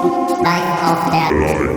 Live auf der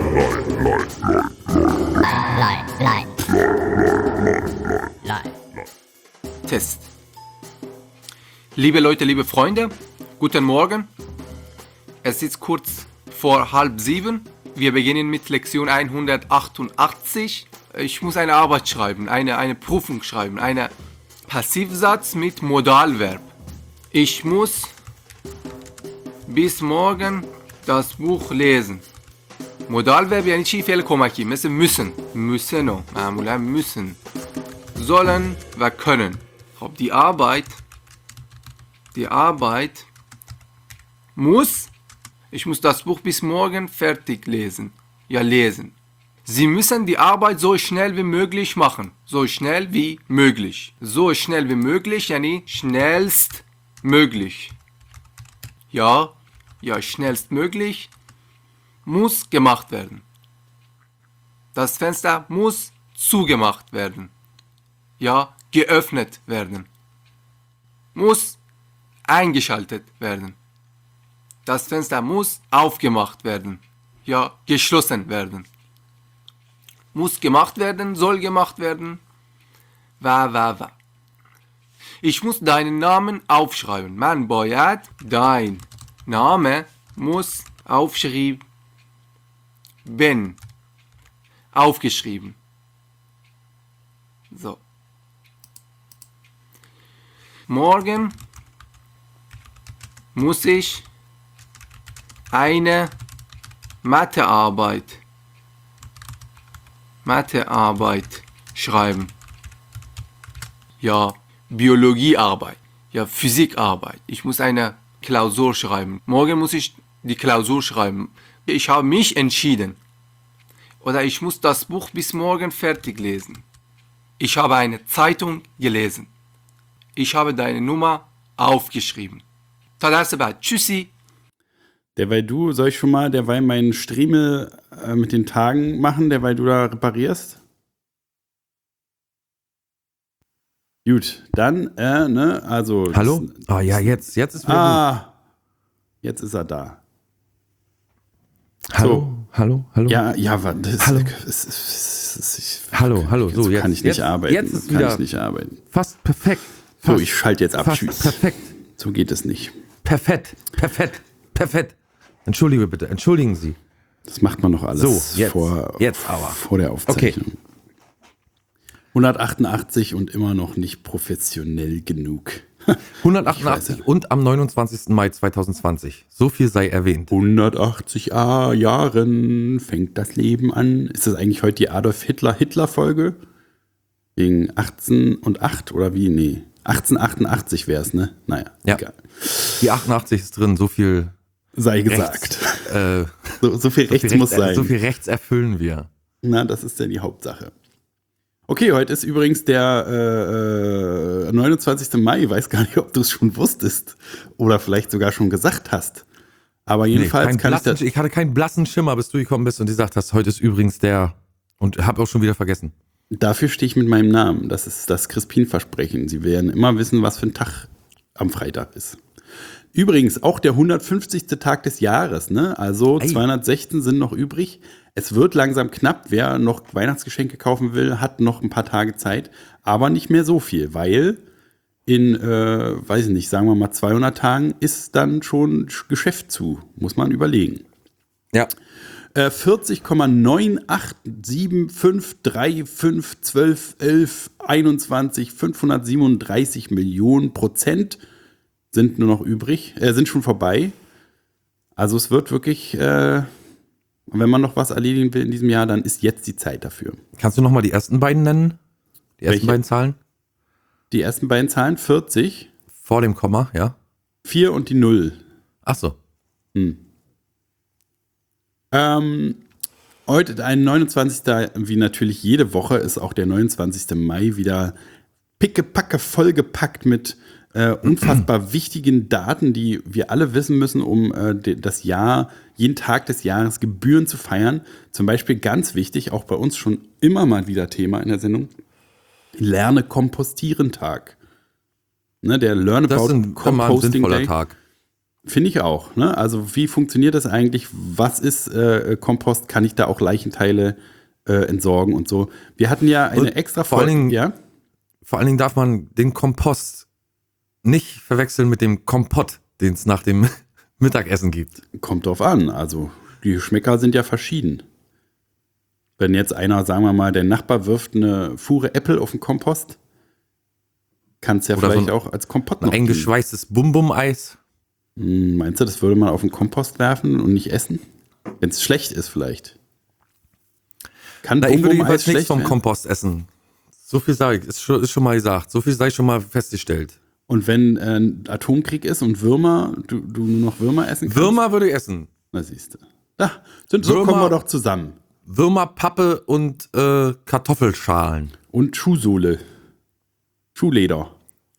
Live. Test. Liebe Leute, liebe Freunde, guten Morgen. Es ist kurz vor 6:30. Wir beginnen mit Lektion 188. Ich muss eine Arbeit schreiben, eine Prüfung schreiben, einen Passivsatz mit Modalverb. Ich muss bis morgen das Buch lesen. مدالverb یعنی چی؟ فعل کمکی مثل müssen و معمولا müssen sollen و können. خب die Arbeit muss, ich muss das Buch bis morgen fertig lesen. Ja, lesen. Sie müssen die Arbeit so schnell wie möglich machen. So schnell wie möglich. So schnell wie möglich, yani schnellst möglich. Ja, schnellstmöglich muss gemacht werden. Das Fenster muss zugemacht werden. Ja, geöffnet werden. Muss eingeschaltet werden. Das Fenster muss aufgemacht werden. Ja, geschlossen werden. Muss gemacht werden, soll gemacht werden. و. Ich muss deinen Namen aufschreiben. من باید dein Name muss aufschreiben. Aufgeschrieben. So. Morgen muss ich eine Mathearbeit schreiben. Ja, Biologiearbeit. Ja, Physikarbeit. Ich muss eine Klausur schreiben. Morgen muss ich die Klausur schreiben. Ich habe mich entschieden. Oder ich muss das Buch bis morgen fertig lesen. Ich habe eine Zeitung gelesen. Ich habe deine Nummer aufgeschrieben. تا درس بعد. Tschüssi. Soll ich schon mal derweil meinen Striemel mit den Tagen machen, derweil du da reparierst? Gut, dann, also. Hallo? Jetzt ist wieder jetzt ist er da. Hallo? So. Hallo? Ja, warte. Hallo? Hallo. So, kann ich nicht arbeiten. Jetzt ist wieder fast perfekt. So, ich schalte jetzt ab. Fast Tschüss. perfekt. So geht es nicht. Perfekt. Entschuldigen Sie. Das macht man noch alles so, vor der Aufzeichnung. Okay. 188 und immer noch nicht professionell genug. 188 und am 29. Mai 2020. So viel sei erwähnt. 180 Jahren fängt das Leben an. Ist das eigentlich heute die Adolf Hitler-Folge? Wegen 18 und 8 oder wie? Nee. 1888 wäre es, ne? Naja, ja. Egal. Die 88 ist drin, so viel sei gesagt. So viel Rechts muss sein. So viel Rechts erfüllen wir. Na, das ist ja die Hauptsache. Okay, heute ist übrigens der 29. Mai. Ich weiß gar nicht, ob du es schon wusstest oder vielleicht sogar schon gesagt hast. Aber jedenfalls ich hatte keinen blassen Schimmer, bis du gekommen bist und gesagt hast, heute ist übrigens der und habe auch schon wieder vergessen. Dafür stehe ich mit meinem Namen. Das ist das Crispin-Versprechen. Sie werden immer wissen, was für ein Tag am Freitag ist. Übrigens auch der 150. Tag des Jahres, ne? Also 216 sind noch übrig. Es wird langsam knapp. Wer noch Weihnachtsgeschenke kaufen will, hat noch ein paar Tage Zeit. Aber nicht mehr so viel, weil in, weiß ich nicht, sagen wir mal 200 Tagen ist dann schon Geschäft zu. Muss man überlegen. Ja. 40,98753121121 537 Millionen Prozent sind nur noch übrig, sind schon vorbei. Also es wird wirklich, wenn man noch was erledigen will in diesem Jahr, dann ist jetzt die Zeit dafür. Kannst du noch mal die ersten beiden nennen? Die ersten beiden Zahlen? Die ersten beiden Zahlen, 40. Vor dem Komma, ja. 4 und die 0. Ach so. Heute, ein 29. wie natürlich jede Woche, ist auch der 29. Mai wieder pickepacke vollgepackt mit unfassbar wichtigen Daten, die wir alle wissen müssen, um das Jahr, jeden Tag des Jahres Gebühren zu feiern. Zum Beispiel ganz wichtig, auch bei uns schon immer mal wieder Thema in der Sendung, Lerne-Kompostieren-Tag. Ne, der Learn About Composting Day. Tag. Finde ich auch. Ne? Also wie funktioniert das eigentlich? Was ist Kompost? Kann ich da auch Leichenteile entsorgen und so? Wir hatten ja eine Und extra vor allen Folge. Dingen- Ja? Vor allen Dingen darf man den Kompost nicht verwechseln mit dem Kompott, den es nach dem Mittagessen gibt. Kommt drauf an. Also die Geschmäcker sind ja verschieden. Wenn jetzt einer, sagen wir mal, der Nachbar wirft eine Fuhre Äpfel auf den Kompost, kann es ja Oder so vielleicht ein- auch als Kompott Ein noch dienen. eingeschweißtes Bum-Bum-Eis. Meinst du, das würde man auf den Kompost werfen und nicht essen? Wenn es schlecht ist vielleicht. Kann Na, ich würde Bum-Bum-Eis jedenfalls nichts schlecht vom werden? Kompost essen. So viel sage ich, ist schon mal gesagt. So viel sei schon mal festgestellt. Und wenn Atomkrieg ist und Würmer, du nur noch Würmer essen kannst? Würmer würde ich essen. Na siehst du. Da, so Würmer- kommen wir doch zusammen. Würmer, Pappe und Kartoffelschalen. Und Schuhsohle. Schuhleder.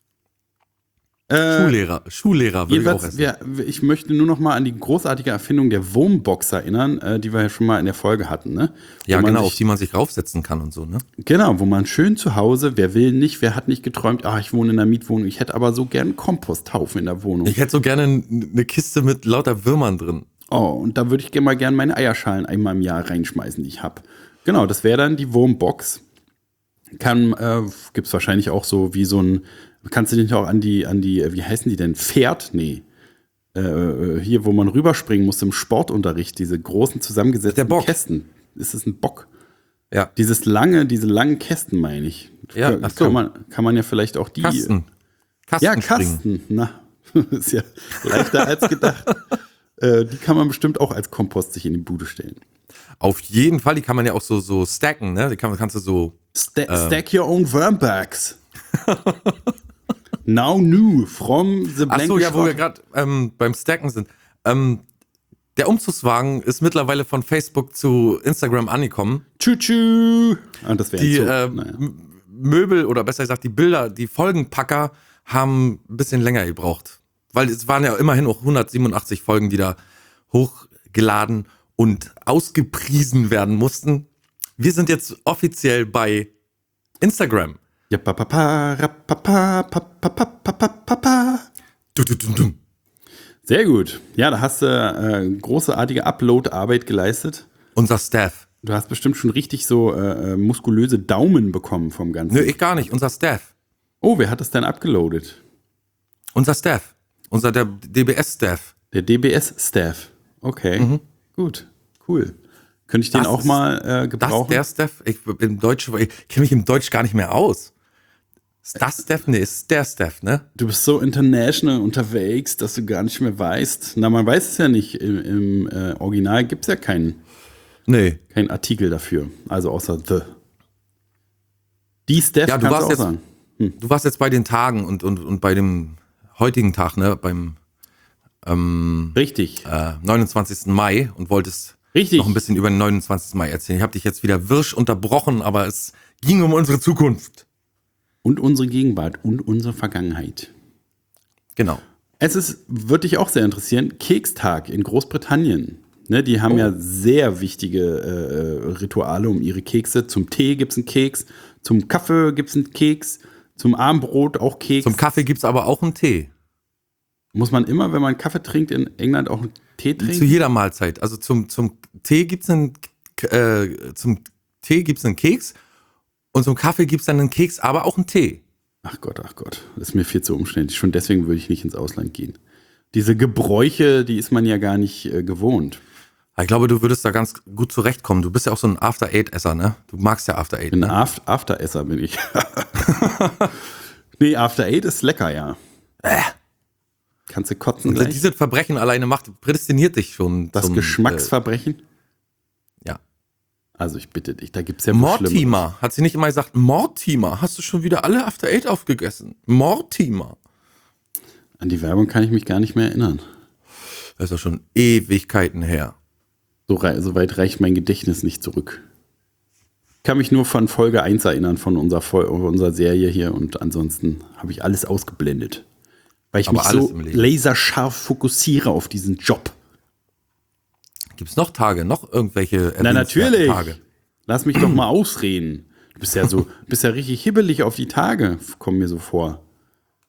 Schuhlehrer würde ich auch Jedenfalls, essen. ich möchte nur noch mal an die großartige Erfindung der Wurmbox erinnern, die wir ja schon mal in der Folge hatten. Ne? Ja, Wo man genau, auf sich, die man sich raufsetzen kann und so, ne? genau, wo man schön zu Hause, wer will nicht, wer hat nicht geträumt, ich wohne in einer Mietwohnung, ich hätte aber so gern einen Komposthaufen in der Wohnung. Ich hätte so gerne eine Kiste mit lauter Würmern drin. Und da würde ich mal gern meine Eierschalen einmal im Jahr reinschmeißen, die ich habe. Genau, das wäre dann die Wurmbox. Gibt es wahrscheinlich auch so wie so ein, kannst du dich auch an die, wie heißen die denn? Pferd? Nee. Hier, wo man rüberspringen muss im Sportunterricht, diese großen zusammengesetzten Der Bock. Kästen. Ist es ein Bock? Ja. diese langen Kästen, meine ich. Ja, ach so. Kann man ja vielleicht auch die. Kasten. Ja, Kastenspringen. Kasten. Na, ist ja leichter als gedacht. Die kann man bestimmt auch als Kompost sich in die Bude stellen. Auf jeden Fall, die kann man ja auch so stacken, ne? Die kannst du so. Stack your own wormbags. Now new from the blank. Ach so, ja, wo wir gerade beim Stacken sind. Der Umzugswagen ist mittlerweile von Facebook zu Instagram angekommen. Tschü. Und das wäre Die so. Möbel oder besser gesagt die Bilder, die Folgenpacker haben ein bisschen länger gebraucht. Weil es waren ja immerhin auch 187 Folgen, die da hochgeladen und ausgepriesen werden mussten. Wir sind jetzt offiziell bei Instagram. Ja, pa. Du. Sehr gut. Ja, da hast du großartige Upload-Arbeit geleistet. Unser Staff. Du hast bestimmt schon richtig so muskulöse Daumen bekommen vom Ganzen. Nö, ich gar nicht. Unser Staff. Oh, wer hat das denn abgeloadet? Unser Staff. Der DBS-Staff. Der DBS-Staff. Okay, gut, cool. Könnte ich den Das auch ist- mal gebrauchen? Der Staff? Ich kenne mich im Deutsch gar nicht mehr aus. Ist das Staff? Nee, ist der Staff, ne? Du bist so international unterwegs, dass du gar nicht mehr weißt. Na, man weiß es ja nicht. Im Original gibt es ja keinen Artikel dafür. Also außer the. Die Staff Ja, du kannst warst du auch jetzt- sagen. Du warst jetzt bei den Tagen und bei dem heutigen Tag, ne? Beim Richtig. 29. Mai und wolltest Richtig. noch ein bisschen über den 29. Mai erzählen. Ich habe dich jetzt wieder wirsch unterbrochen, aber es ging um unsere Zukunft. Und unsere Gegenwart und unsere Vergangenheit. Genau. Würde dich auch sehr interessieren, Kekstag in Großbritannien. Ne, die haben ja sehr wichtige Rituale um ihre Kekse. Zum Tee gibt es einen Keks, zum Kaffee gibt es einen Keks, zum Abendbrot auch Keks. Zum Kaffee gibt's aber auch einen Tee. Muss man immer, wenn man Kaffee trinkt, in England auch einen Tee Zu trinken? jeder Mahlzeit. Also zum Tee gibt's einen Keks und zum Kaffee gibt's dann einen Keks, aber auch einen Tee. Ach Gott, das ist mir viel zu umständlich. Schon deswegen würde ich nicht ins Ausland gehen. Diese Gebräuche, die ist man ja gar nicht gewohnt. Ich glaube, du würdest da ganz gut zurechtkommen. Du bist ja auch so ein After-Eight-Esser, ne? Du magst ja After-Eight, Ein ne? After-Esser bin ich. Nee, After-Eight ist lecker, ja. Kannst du kotzen Und gleich? dieses Verbrechen alleine prädestiniert dich schon. Das zum, Geschmacksverbrechen? ja. Also ich bitte dich, da gibt's ja wohl Schlimmeres. Mortimer. Hat sie nicht immer gesagt, Mortimer, hast du schon wieder alle After-Eight aufgegessen? Mortimer. An die Werbung kann ich mich gar nicht mehr erinnern. Das ist doch schon Ewigkeiten her. So weit reicht mein Gedächtnis nicht zurück. Ich kann mich nur von Folge 1 erinnern, von unserer Serie hier, und ansonsten habe ich alles ausgeblendet. Weil ich Aber mich alles so im Leben. laserscharf fokussiere auf diesen Job. Gibt's noch Tage, noch irgendwelche Na erwähnenswerten natürlich. Tage? Lass mich doch mal ausreden. Du bist ja richtig hibbelig auf die Tage, kommen mir so vor.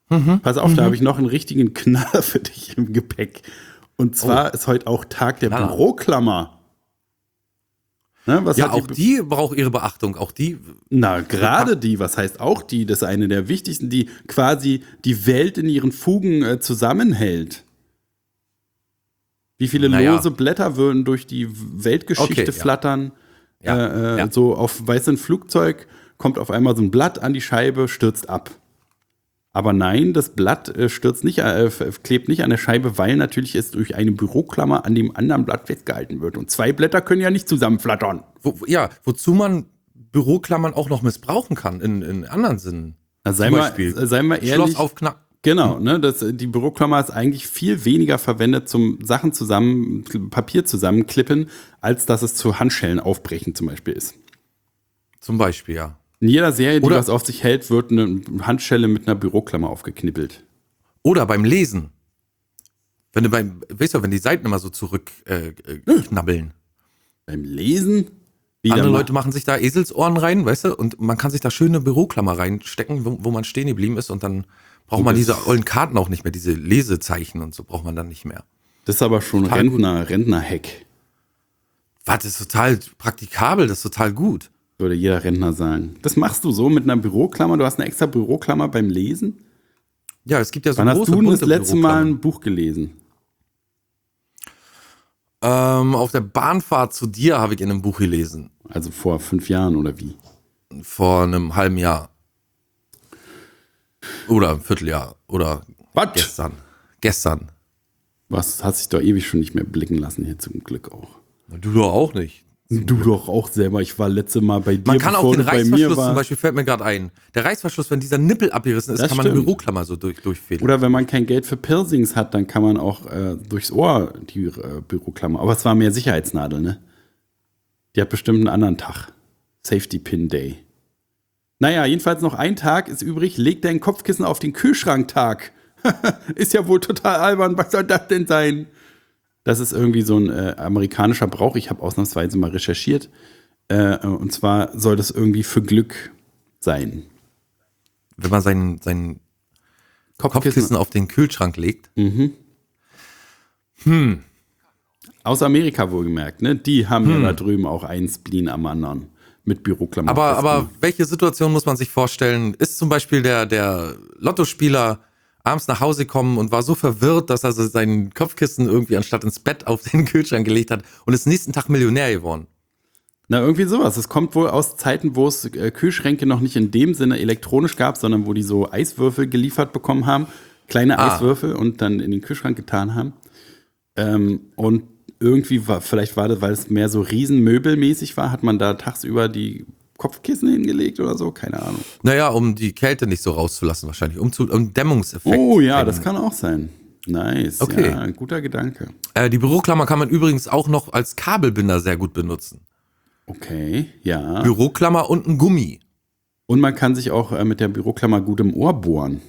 Pass auf, da habe ich noch einen richtigen Knaller für dich im Gepäck. Und zwar ist heute auch Tag der Büroklammer. Ne, was Ja, hat auch die braucht ihre Beachtung. Auch die. Na, gerade die, was heißt auch die? Das ist eine der wichtigsten, die quasi die Welt in ihren Fugen zusammenhält. Wie viele lose Blätter würden durch die Weltgeschichte flattern? So auf weißem Flugzeug kommt auf einmal so ein Blatt an die Scheibe, stürzt ab. Aber nein, das Blatt klebt nicht an der Scheibe, weil natürlich es durch eine Büroklammer an dem anderen Blatt festgehalten wird. Und 2 Blätter können ja nicht zusammenflattern. Wozu man Büroklammern auch noch missbrauchen kann, in anderen Sinnen. Na, sei mal ehrlich. Schloss aufknacken. Genau, ne, die Büroklammer ist eigentlich viel weniger verwendet zum Papier zusammenklippen, als dass es zu Handschellen aufbrechen zum Beispiel ist. Zum Beispiel, ja. In jeder Serie, die was auf sich hält, wird eine Handschelle mit einer Büroklammer aufgeknippelt. Oder beim Lesen. Wenn die Seiten immer so zurückknabbeln. Beim Lesen? Andere Leute machen sich da Eselsohren rein, weißt du, und man kann sich da schöne Büroklammer reinstecken, wo man stehen geblieben ist, und dann braucht man diese ollen Karten auch nicht mehr, diese Lesezeichen und so braucht man dann nicht mehr. Das ist aber schon Rentner-Hack. Was, das ist total praktikabel, das ist total gut. Würde jeder Rentner sagen. Das machst du so mit einer Büroklammer? Du hast eine extra Büroklammer beim Lesen? Ja, es gibt ja so Wann große, hast du bunte das letzte Mal ein Buch gelesen? Auf der Bahnfahrt zu dir habe ich in einem Buch gelesen. Also vor 5 Jahren oder wie? Vor einem halben Jahr. Oder ein Vierteljahr. Oder gestern. Was, hast dich doch ewig schon nicht mehr blicken lassen hier zum Glück auch. Du doch auch nicht. Du doch auch selber. Ich war letzte Mal bei dir, Man kann auch den bei mir Reißverschluss war. zum Beispiel, fällt mir gerade ein. Der Reißverschluss, wenn dieser Nippel abgerissen ist, Das kann man eine stimmt. Büroklammer so durchfädeln. Oder wenn man kein Geld für Piercings hat, dann kann man auch durchs Ohr die Büroklammer. Aber es war mehr Sicherheitsnadel, ne? Die hat bestimmt einen anderen Tag. Safety Pin Day. Naja, jedenfalls noch ein Tag ist übrig. Leg dein Kopfkissen auf den Kühlschranktag. Ist ja wohl total albern. Was soll das denn sein? Das ist irgendwie so ein amerikanischer Brauch. Ich habe ausnahmsweise mal recherchiert. Und zwar soll das irgendwie für Glück sein. Wenn man sein Kopfkissen auf den Kühlschrank legt. Aus Amerika wohlgemerkt, ne? Die haben ja da drüben auch einen Spleen am anderen mit Büroklammer. Aber welche Situation muss man sich vorstellen? Ist zum Beispiel der Lottospieler abends nach Hause gekommen und war so verwirrt, dass er sein Kopfkissen irgendwie anstatt ins Bett auf den Kühlschrank gelegt hat und ist nächsten Tag Millionär geworden? Na, irgendwie sowas. Es kommt wohl aus Zeiten, wo es Kühlschränke noch nicht in dem Sinne elektronisch gab, sondern wo die so Eiswürfel geliefert bekommen haben. Kleine Eiswürfel und dann in den Kühlschrank getan haben. Und irgendwie vielleicht war das, weil es mehr so riesenmöbelmäßig war, hat man da tagsüber die Kopfkissen hingelegt oder so, keine Ahnung. Naja, um die Kälte nicht so rauszulassen wahrscheinlich, um Dämmungseffekt. Oh ja, das kann auch sein. Nice, okay. Ja, guter Gedanke. Die Büroklammer kann man übrigens auch noch als Kabelbinder sehr gut benutzen. Okay, ja. Büroklammer und ein Gummi. Und man kann sich auch mit der Büroklammer gut im Ohr bohren.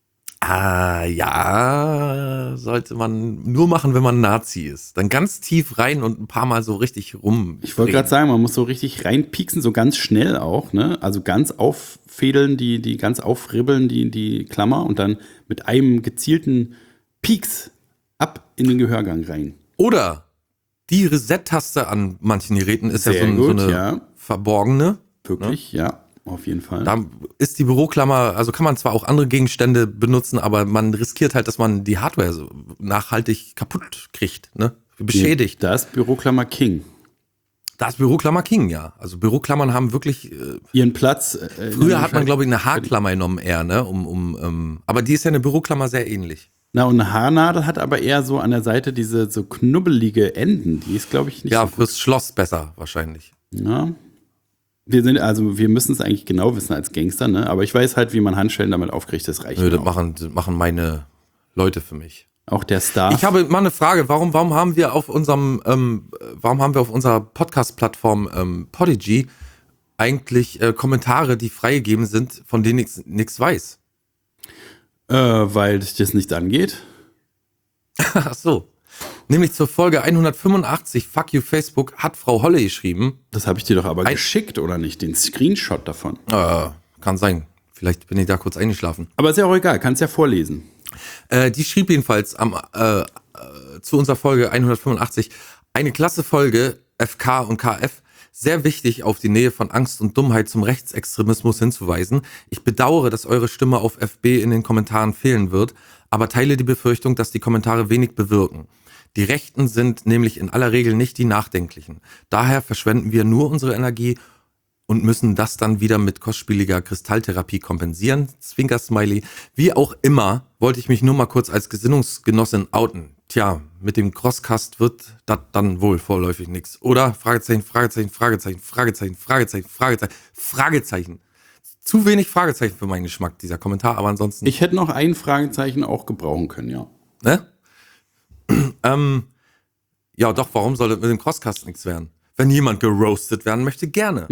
Ja, sollte man nur machen, wenn man Nazi ist. Dann ganz tief rein und ein paar Mal so richtig rum. Ich wollte gerade sagen, man muss so richtig reinpieksen, so ganz schnell auch, ne? Also ganz auffädeln, die ganz aufribbeln, die Klammer und dann mit einem gezielten Pieks ab in den Gehörgang rein. Oder die Reset-Taste an manchen Geräten ist Sehr ja so gut, eine ja. verborgene. Wirklich, ja, auf jeden Fall. Da ist die Büroklammer, also kann man zwar auch andere Gegenstände benutzen, aber man riskiert halt, dass man die Hardware so nachhaltig kaputt kriegt, ne? Beschädigt. Da ist Büroklammer King. Da ist Büroklammer King, ja. Also Büroklammern haben wirklich Ihren Platz. Früher hat man, glaube ich, eine Haarklammer genommen eher, ne? Aber die ist ja eine Büroklammer sehr ähnlich. Na, und eine Haarnadel hat aber eher so an der Seite diese so knubbelige Enden. Die ist, glaube ich, nicht ja, so gut. fürs Schloss besser wahrscheinlich. Ja. Wir müssen es eigentlich genau wissen als Gangster, ne? Aber ich weiß halt, wie man Handschellen damit aufkriegt, das reicht Nö, mir das auch. machen meine Leute für mich. Auch der Star. Ich habe mal eine Frage, warum haben wir auf unserer Podcast-Plattform Podigy eigentlich Kommentare, die freigegeben sind, von denen ich nichts weiß? Weil dich das nicht angeht. Ach so. Nämlich zur Folge 185, Fuck You Facebook, hat Frau Holle geschrieben. Das habe ich dir doch aber geschickt, oder nicht? Den Screenshot davon. Kann sein. Vielleicht bin ich da kurz eingeschlafen. Aber ist ja auch egal, kannst ja vorlesen. Die schrieb jedenfalls zu unserer Folge 185, eine klasse Folge, FK und KF, sehr wichtig, auf die Nähe von Angst und Dummheit zum Rechtsextremismus hinzuweisen. Ich bedauere, dass eure Stimme auf FB in den Kommentaren fehlen wird, aber teile die Befürchtung, dass die Kommentare wenig bewirken. Die Rechten sind nämlich in aller Regel nicht die Nachdenklichen. Daher verschwenden wir nur unsere Energie und müssen das dann wieder mit kostspieliger Kristalltherapie kompensieren. Zwinker-Smiley. Wie auch immer, wollte ich mich nur mal kurz als Gesinnungsgenossin outen. Tja, mit dem Crosscast wird das dann wohl vorläufig nix. Oder? Fragezeichen, Fragezeichen, Fragezeichen, Fragezeichen, Fragezeichen, Fragezeichen, Fragezeichen. Zu wenig Fragezeichen für meinen Geschmack, dieser Kommentar, aber ansonsten... Ich hätte noch ein Fragezeichen auch gebrauchen können, ja. Ne? Ja, doch, warum soll das mit dem Crosscast nichts werden? Wenn jemand geroastet werden möchte, gerne.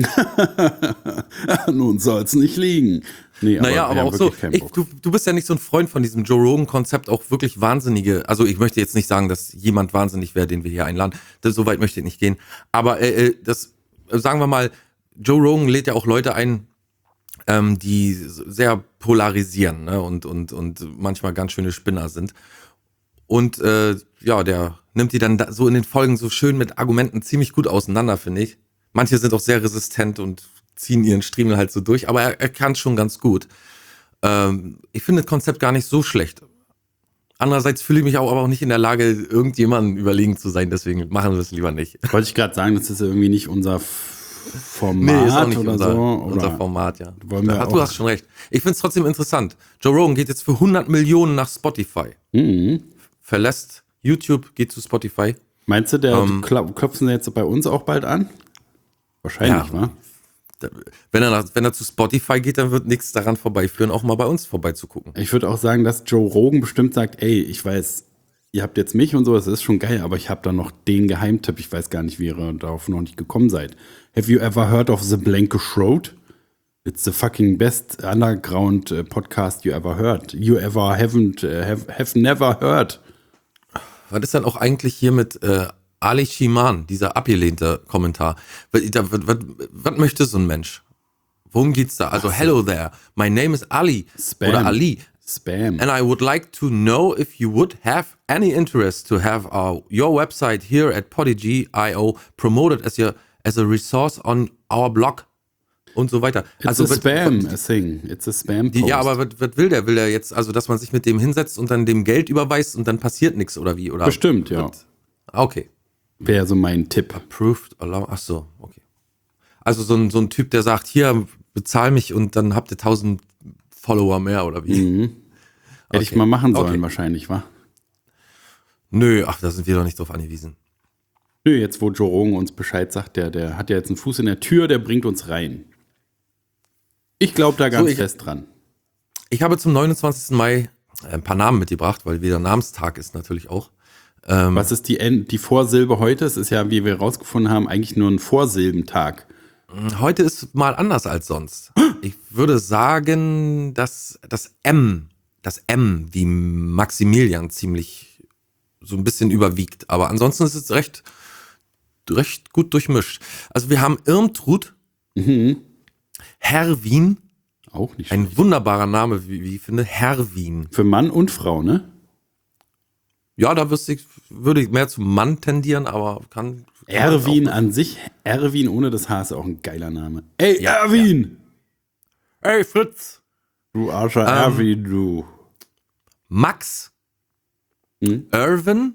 Nun soll's nicht liegen. Nee, Naja, aber auch so, du bist ja nicht so ein Freund von diesem Joe Rogan-Konzept, auch wirklich wahnsinnige, also ich möchte jetzt nicht sagen, dass jemand wahnsinnig wäre, den wir hier einladen, so weit möchte ich nicht gehen, aber das, sagen wir mal, Joe Rogan lädt ja auch Leute ein, die sehr polarisieren, ne? und manchmal ganz schöne Spinner sind. Und ja, der nimmt die dann so in den Folgen so schön mit Argumenten ziemlich gut auseinander, finde ich. Manche sind auch sehr resistent und ziehen ihren Striemel halt so durch, aber er kann es schon ganz gut. Ich finde das Konzept gar nicht so schlecht. Andererseits fühle ich mich aber auch nicht in der Lage, irgendjemandem überlegen zu sein, deswegen machen wir es lieber nicht. Wollte ich gerade sagen, das ist irgendwie nicht unser Format Nee, ist auch nicht oder unser, so. unser Oder Format, ja. wollen wir Du auch- hast schon recht. Ich finde es trotzdem interessant. Joe Rogan geht jetzt für 100 Millionen nach Spotify. Verlässt YouTube, geht zu Spotify. Meinst du, der klopfen jetzt bei uns auch bald an? Wahrscheinlich, Ja. wa? Wenn er zu Spotify geht, dann wird nichts daran vorbeiführen, auch mal bei uns vorbeizugucken. Ich würde auch sagen, dass Joe Rogan bestimmt sagt, ey, ich weiß, ihr habt jetzt mich und so, das ist schon geil, aber ich habe da noch den Geheimtipp, ich weiß gar nicht, wie ihr darauf noch nicht gekommen seid. Have you ever heard of The Blanket Road? It's the fucking best underground podcast you ever heard. You ever have never heard. Was ist denn auch eigentlich hier mit Ali Shiman, dieser abgelehnte Kommentar? Was möchte so ein Mensch? Worum geht's da? Also, hello there, my name is Ali Spam. oder Ali. Spam. And I would like to know if you would have any interest to have your website here at Podigy.io promoted as a resource on our blog und so weiter. It's a spam thing. It's a spam post. Ja, aber was will der? Will der jetzt, also dass man sich mit dem hinsetzt und dann dem Geld überweist und dann passiert nichts oder wie? Oder Bestimmt, ja. Okay. Wäre so mein Tipp. Approved, allow, ach so, okay. Also so ein Typ, der sagt, hier, bezahl mich und dann habt ihr 1000 Follower mehr oder wie? Hätte ich mal machen sollen Okay. wahrscheinlich, wa? Nö, ach, da sind wir doch nicht drauf angewiesen. Nö, jetzt wo Joe Rogan uns Bescheid sagt, der hat ja jetzt einen Fuß in der Tür, der bringt uns rein. Ich glaube da ganz fest dran. Ich habe zum 29. Mai ein paar Namen mitgebracht, weil wieder Namenstag ist natürlich auch. Was ist die Vorsilbe heute? Es ist ja, wie wir rausgefunden haben, eigentlich nur ein Vorsilbentag. Heute ist mal anders als sonst. Ich würde sagen, dass das M wie Maximilian ziemlich so ein bisschen überwiegt. Aber ansonsten ist es recht gut durchmischt. Also wir haben Irmtrud, Herwin, Auch nicht ein schlecht. wunderbarer Name, wie ich finde, Herwin. Für Mann und Frau, ne? Ja, da würde ich mehr zum Mann tendieren, aber kann Erwin auch- an sich, Erwin ohne das H ist auch ein geiler Name. Ey, Erwin! Hey Fritz! Du Arscher Erwin, du. Max, Irwin,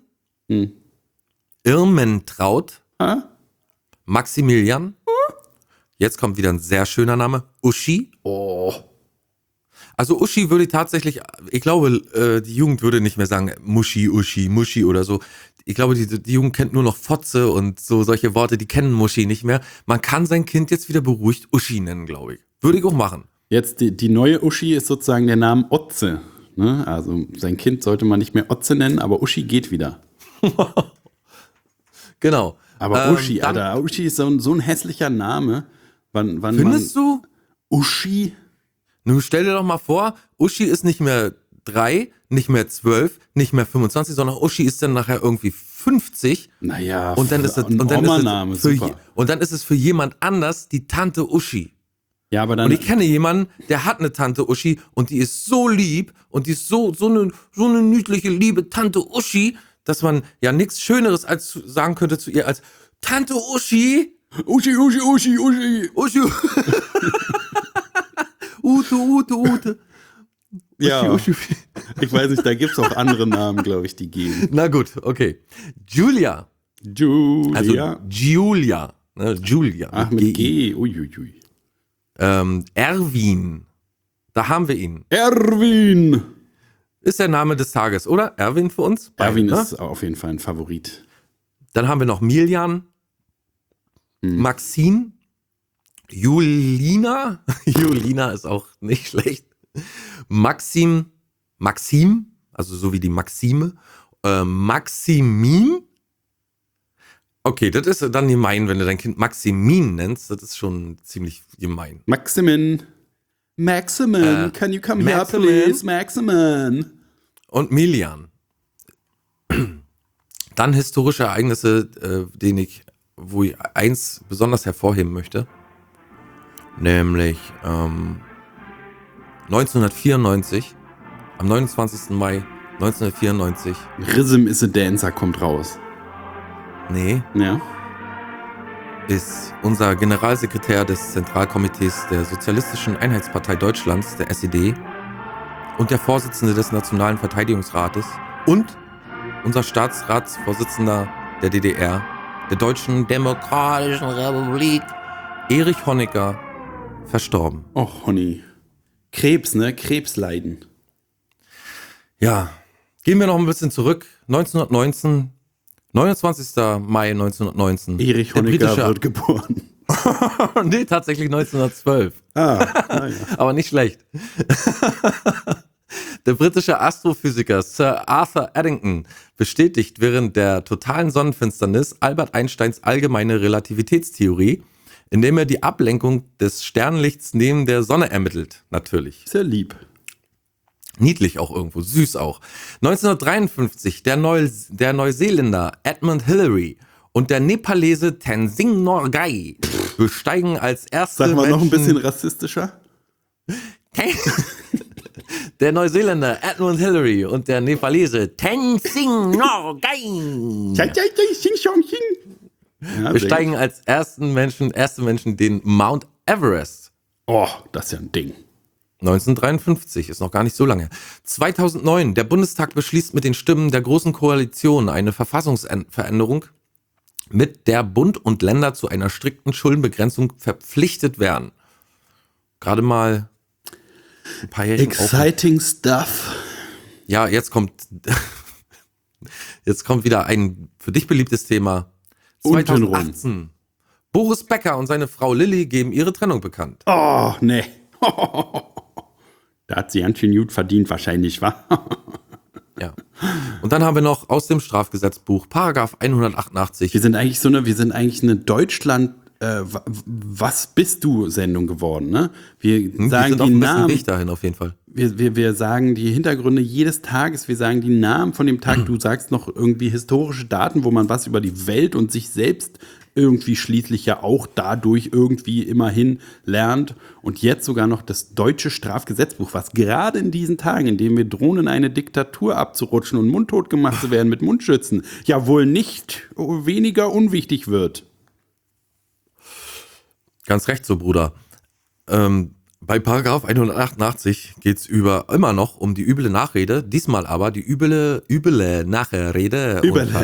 Irmentraut, Maximilian, jetzt kommt wieder ein sehr schöner Name, Uschi. Also Uschi würde tatsächlich, ich glaube, die Jugend würde nicht mehr sagen Muschi, Uschi, Muschi oder so. Ich glaube, die Jugend kennt nur noch Fotze und so solche Worte, die kennen Muschi nicht mehr. Man kann sein Kind jetzt wieder beruhigt Uschi nennen, glaube ich. Würde ich auch machen. Jetzt die neue Uschi ist sozusagen der Name Otze. Ne? Also sein Kind sollte man nicht mehr Otze nennen, aber Uschi geht wieder. Genau. Aber Uschi, dann- Alter, Uschi ist so ein hässlicher Name. Wann Findest du? Uschi? Nun stell dir doch mal vor, Uschi ist nicht mehr 3, nicht mehr 12, nicht mehr 25, sondern Uschi ist dann nachher irgendwie 50. Naja, Und dann ist es, ein und dann ist Oma-Name, es für, super. und dann ist es für jemand anders die Tante Uschi. Ja, aber dann. Und ich kenne jemanden, der hat eine Tante Uschi und die ist so lieb und die ist so eine niedliche, liebe Tante Uschi, dass man ja nichts Schöneres als sagen könnte zu ihr als Tante Uschi. Uschi. Uschi. Ute. Ja, Uschi. ich weiß nicht, da gibt's auch andere Namen, glaube ich, die gehen. Na gut, okay. Julia. Julia. Also Julia. Ne, Julia. Ach, mit G. Uiuiui. Erwin. Da haben wir ihn. Erwin. Ist der Name des Tages, oder? Erwin für uns? Erwin ne? ist auf jeden Fall ein Favorit. Dann haben wir noch Miljan, Maxine, Julina. Julina ist auch nicht schlecht. Maxim, also so wie die Maxime. Maximin. Okay, das ist dann gemein, wenn du dein Kind Maximin nennst. Das ist schon ziemlich gemein. Maximin, can you come here, Maximin? please? Maximin. Und Miljan. Dann historische Ereignisse, wo ich eins besonders hervorheben möchte. Nämlich 1994, am 29. Mai 1994. Rhythm is a Dancer kommt raus. Nee, Ja. ist unser Generalsekretär des Zentralkomitees der Sozialistischen Einheitspartei Deutschlands, der SED, und der Vorsitzende des Nationalen Verteidigungsrates und unser Staatsratsvorsitzender der DDR, der Deutschen Demokratischen Republik, Erich Honecker, verstorben. Och, Honey. Krebs, ne? Krebsleiden. Ja, gehen wir noch ein bisschen zurück. 1919, 29. Mai 1919. Erich Der Honecker britische- wird geboren. Nee, tatsächlich 1912. Ja. Aber nicht schlecht. Der britische Astrophysiker Sir Arthur Eddington bestätigt während der totalen Sonnenfinsternis Albert Einsteins allgemeine Relativitätstheorie, indem er die Ablenkung des Sternlichts neben der Sonne ermittelt. Natürlich. Sehr lieb. Niedlich auch irgendwo, süß auch. 1953 der Neuseeländer Edmund Hillary und der Nepalese Tenzing Norgay besteigen als erste Sag mal noch ein Menschen- bisschen rassistischer. Der Neuseeländer Edmund Hillary und der Nepalese Tenzing Norgay Ja, besteigen als erste Menschen den Mount Everest. Oh, das ist ja ein Ding. 1953, ist noch gar nicht so lange. 2009, der Bundestag beschließt mit den Stimmen der Großen Koalition eine Verfassungsveränderung, mit der Bund und Länder zu einer strikten Schuldenbegrenzung verpflichtet werden. Gerade mal ein paar Jährchen auf. Exciting stuff. Ja, jetzt kommt wieder ein für dich beliebtes Thema. Untenrum. 2018. Boris Becker und seine Frau Lilly geben ihre Trennung bekannt. Oh, nee. Da hat sie ganz schön gut verdient wahrscheinlich, wa? Ja. Und dann haben wir noch aus dem Strafgesetzbuch Paragraph 188. Wir sind eigentlich eine Deutschland, was bist du Sendung geworden, ne? Wir Wir sagen sind auf die dem besten Namen, Weg dahin auf jeden Fall. wir sagen die Hintergründe jedes Tages, wir sagen die Namen von dem Tag, du sagst noch irgendwie historische Daten, wo man was über die Welt und sich selbst irgendwie schließlich ja auch dadurch irgendwie immerhin lernt. Und jetzt sogar noch das deutsche Strafgesetzbuch, was gerade in diesen Tagen, in denen wir drohen, in eine Diktatur abzurutschen und mundtot gemacht zu werden mit Mundschützen, ja wohl nicht weniger unwichtig wird. Ganz recht so, Bruder. Bei Paragraph 188 geht es immer noch um die üble Nachrede, diesmal aber die üble Nachrede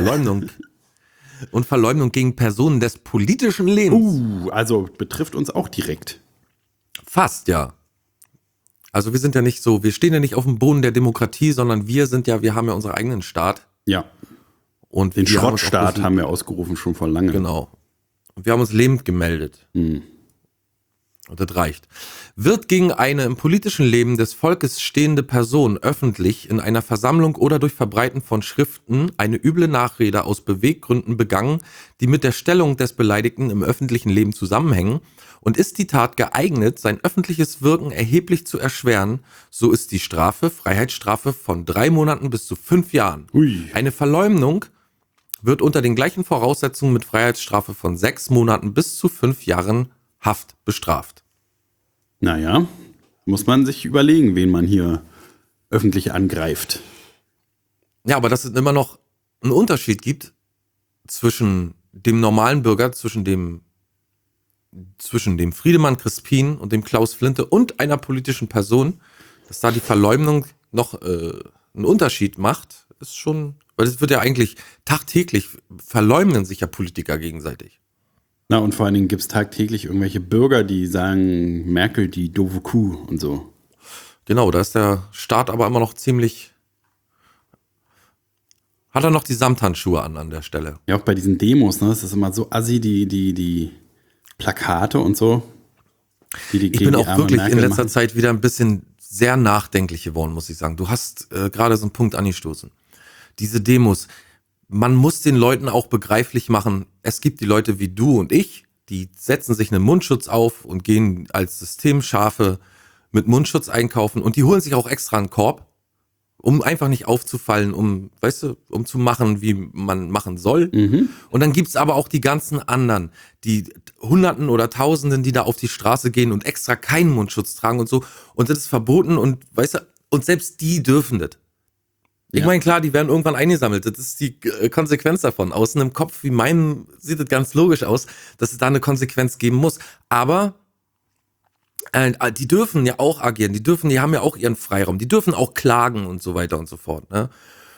und Verleumdung gegen Personen des politischen Lebens. Also betrifft uns auch direkt. Fast, ja. Also wir sind ja nicht so, wir stehen ja nicht auf dem Boden der Demokratie, sondern wir haben ja unseren eigenen Staat. Ja, Und den wir haben uns auch Schrottstaat bisschen- haben wir ausgerufen schon vor lange. Genau. Und wir haben uns lebend gemeldet. Und das reicht. Wird gegen eine im politischen Leben des Volkes stehende Person öffentlich in einer Versammlung oder durch Verbreiten von Schriften eine üble Nachrede aus Beweggründen begangen, die mit der Stellung des Beleidigten im öffentlichen Leben zusammenhängen, und ist die Tat geeignet, sein öffentliches Wirken erheblich zu erschweren, so ist die Strafe Freiheitsstrafe von 3 Monaten bis zu 5 Jahren. Ui. Eine Verleumdung wird unter den gleichen Voraussetzungen mit Freiheitsstrafe von 6 Monaten bis zu 5 Jahren Haft bestraft. Naja, muss man sich überlegen, wen man hier öffentlich angreift. Ja, aber dass es immer noch einen Unterschied gibt zwischen dem normalen Bürger, zwischen dem Friedemann Crispin und dem Klaus Flinte und einer politischen Person, dass da die Verleumdung noch einen Unterschied macht, ist schon, weil es wird ja eigentlich tagtäglich verleumden sich ja Politiker gegenseitig. Na, und vor allen Dingen gibt es tagtäglich irgendwelche Bürger, die sagen, Merkel, die doofe Kuh und so. Genau, da ist der Staat aber immer noch ziemlich. Hat er noch die Samthandschuhe an der Stelle? Ja, auch bei diesen Demos, ne? Das ist immer so assi, die Plakate und so. Ich bin auch wirklich in letzter Zeit wieder ein bisschen sehr nachdenklich geworden, muss ich sagen. Du hast gerade so einen Punkt angestoßen. Diese Demos, man muss den Leuten auch begreiflich machen, es gibt die Leute wie du und ich, die setzen sich einen Mundschutz auf und gehen als Systemschafe mit Mundschutz einkaufen und die holen sich auch extra einen Korb, um einfach nicht aufzufallen, um zu machen, wie man machen soll. Und dann gibt's aber auch die ganzen anderen, die Hunderten oder Tausenden, die da auf die Straße gehen und extra keinen Mundschutz tragen und so. Und das ist verboten und und selbst die dürfen das. Ich meine, klar, die werden irgendwann eingesammelt. Das ist die Konsequenz davon. Aus einem Kopf wie meinem sieht es ganz logisch aus, dass es da eine Konsequenz geben muss. Aber die dürfen ja auch agieren, die haben ja auch ihren Freiraum, die dürfen auch klagen und so weiter und so fort. Ne?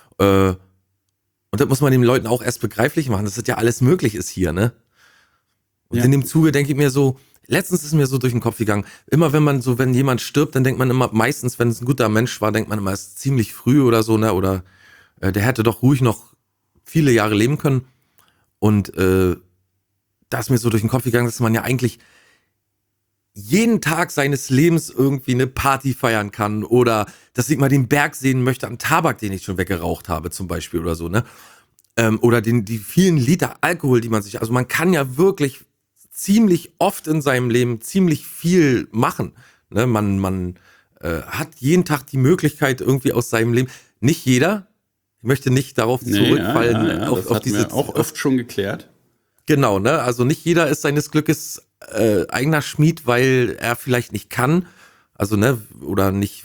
Und das muss man den Leuten auch erst begreiflich machen, dass das ja alles möglich ist hier. Ne? Und in dem Zuge denke ich mir so, letztens ist mir so durch den Kopf gegangen, immer wenn jemand stirbt, dann denkt man immer, meistens, wenn es ein guter Mensch war, denkt man immer, es ist ziemlich früh oder so, ne? Oder der hätte doch ruhig noch viele Jahre leben können. Und da ist mir so durch den Kopf gegangen, dass man ja eigentlich jeden Tag seines Lebens irgendwie eine Party feiern kann oder dass ich mal den Berg sehen möchte an Tabak, den ich schon weggeraucht habe zum Beispiel oder so, ne? Oder die vielen Liter Alkohol, die also man kann ja wirklich ziemlich oft in seinem Leben ziemlich viel machen, ne? Man hat jeden Tag die Möglichkeit irgendwie aus seinem Leben, nicht jeder, ich möchte nicht darauf zurückfallen, auf diese auch oft schon geklärt. Genau, ne? Also nicht jeder ist seines Glückes eigener Schmied, weil er vielleicht nicht kann, also ne, oder nicht,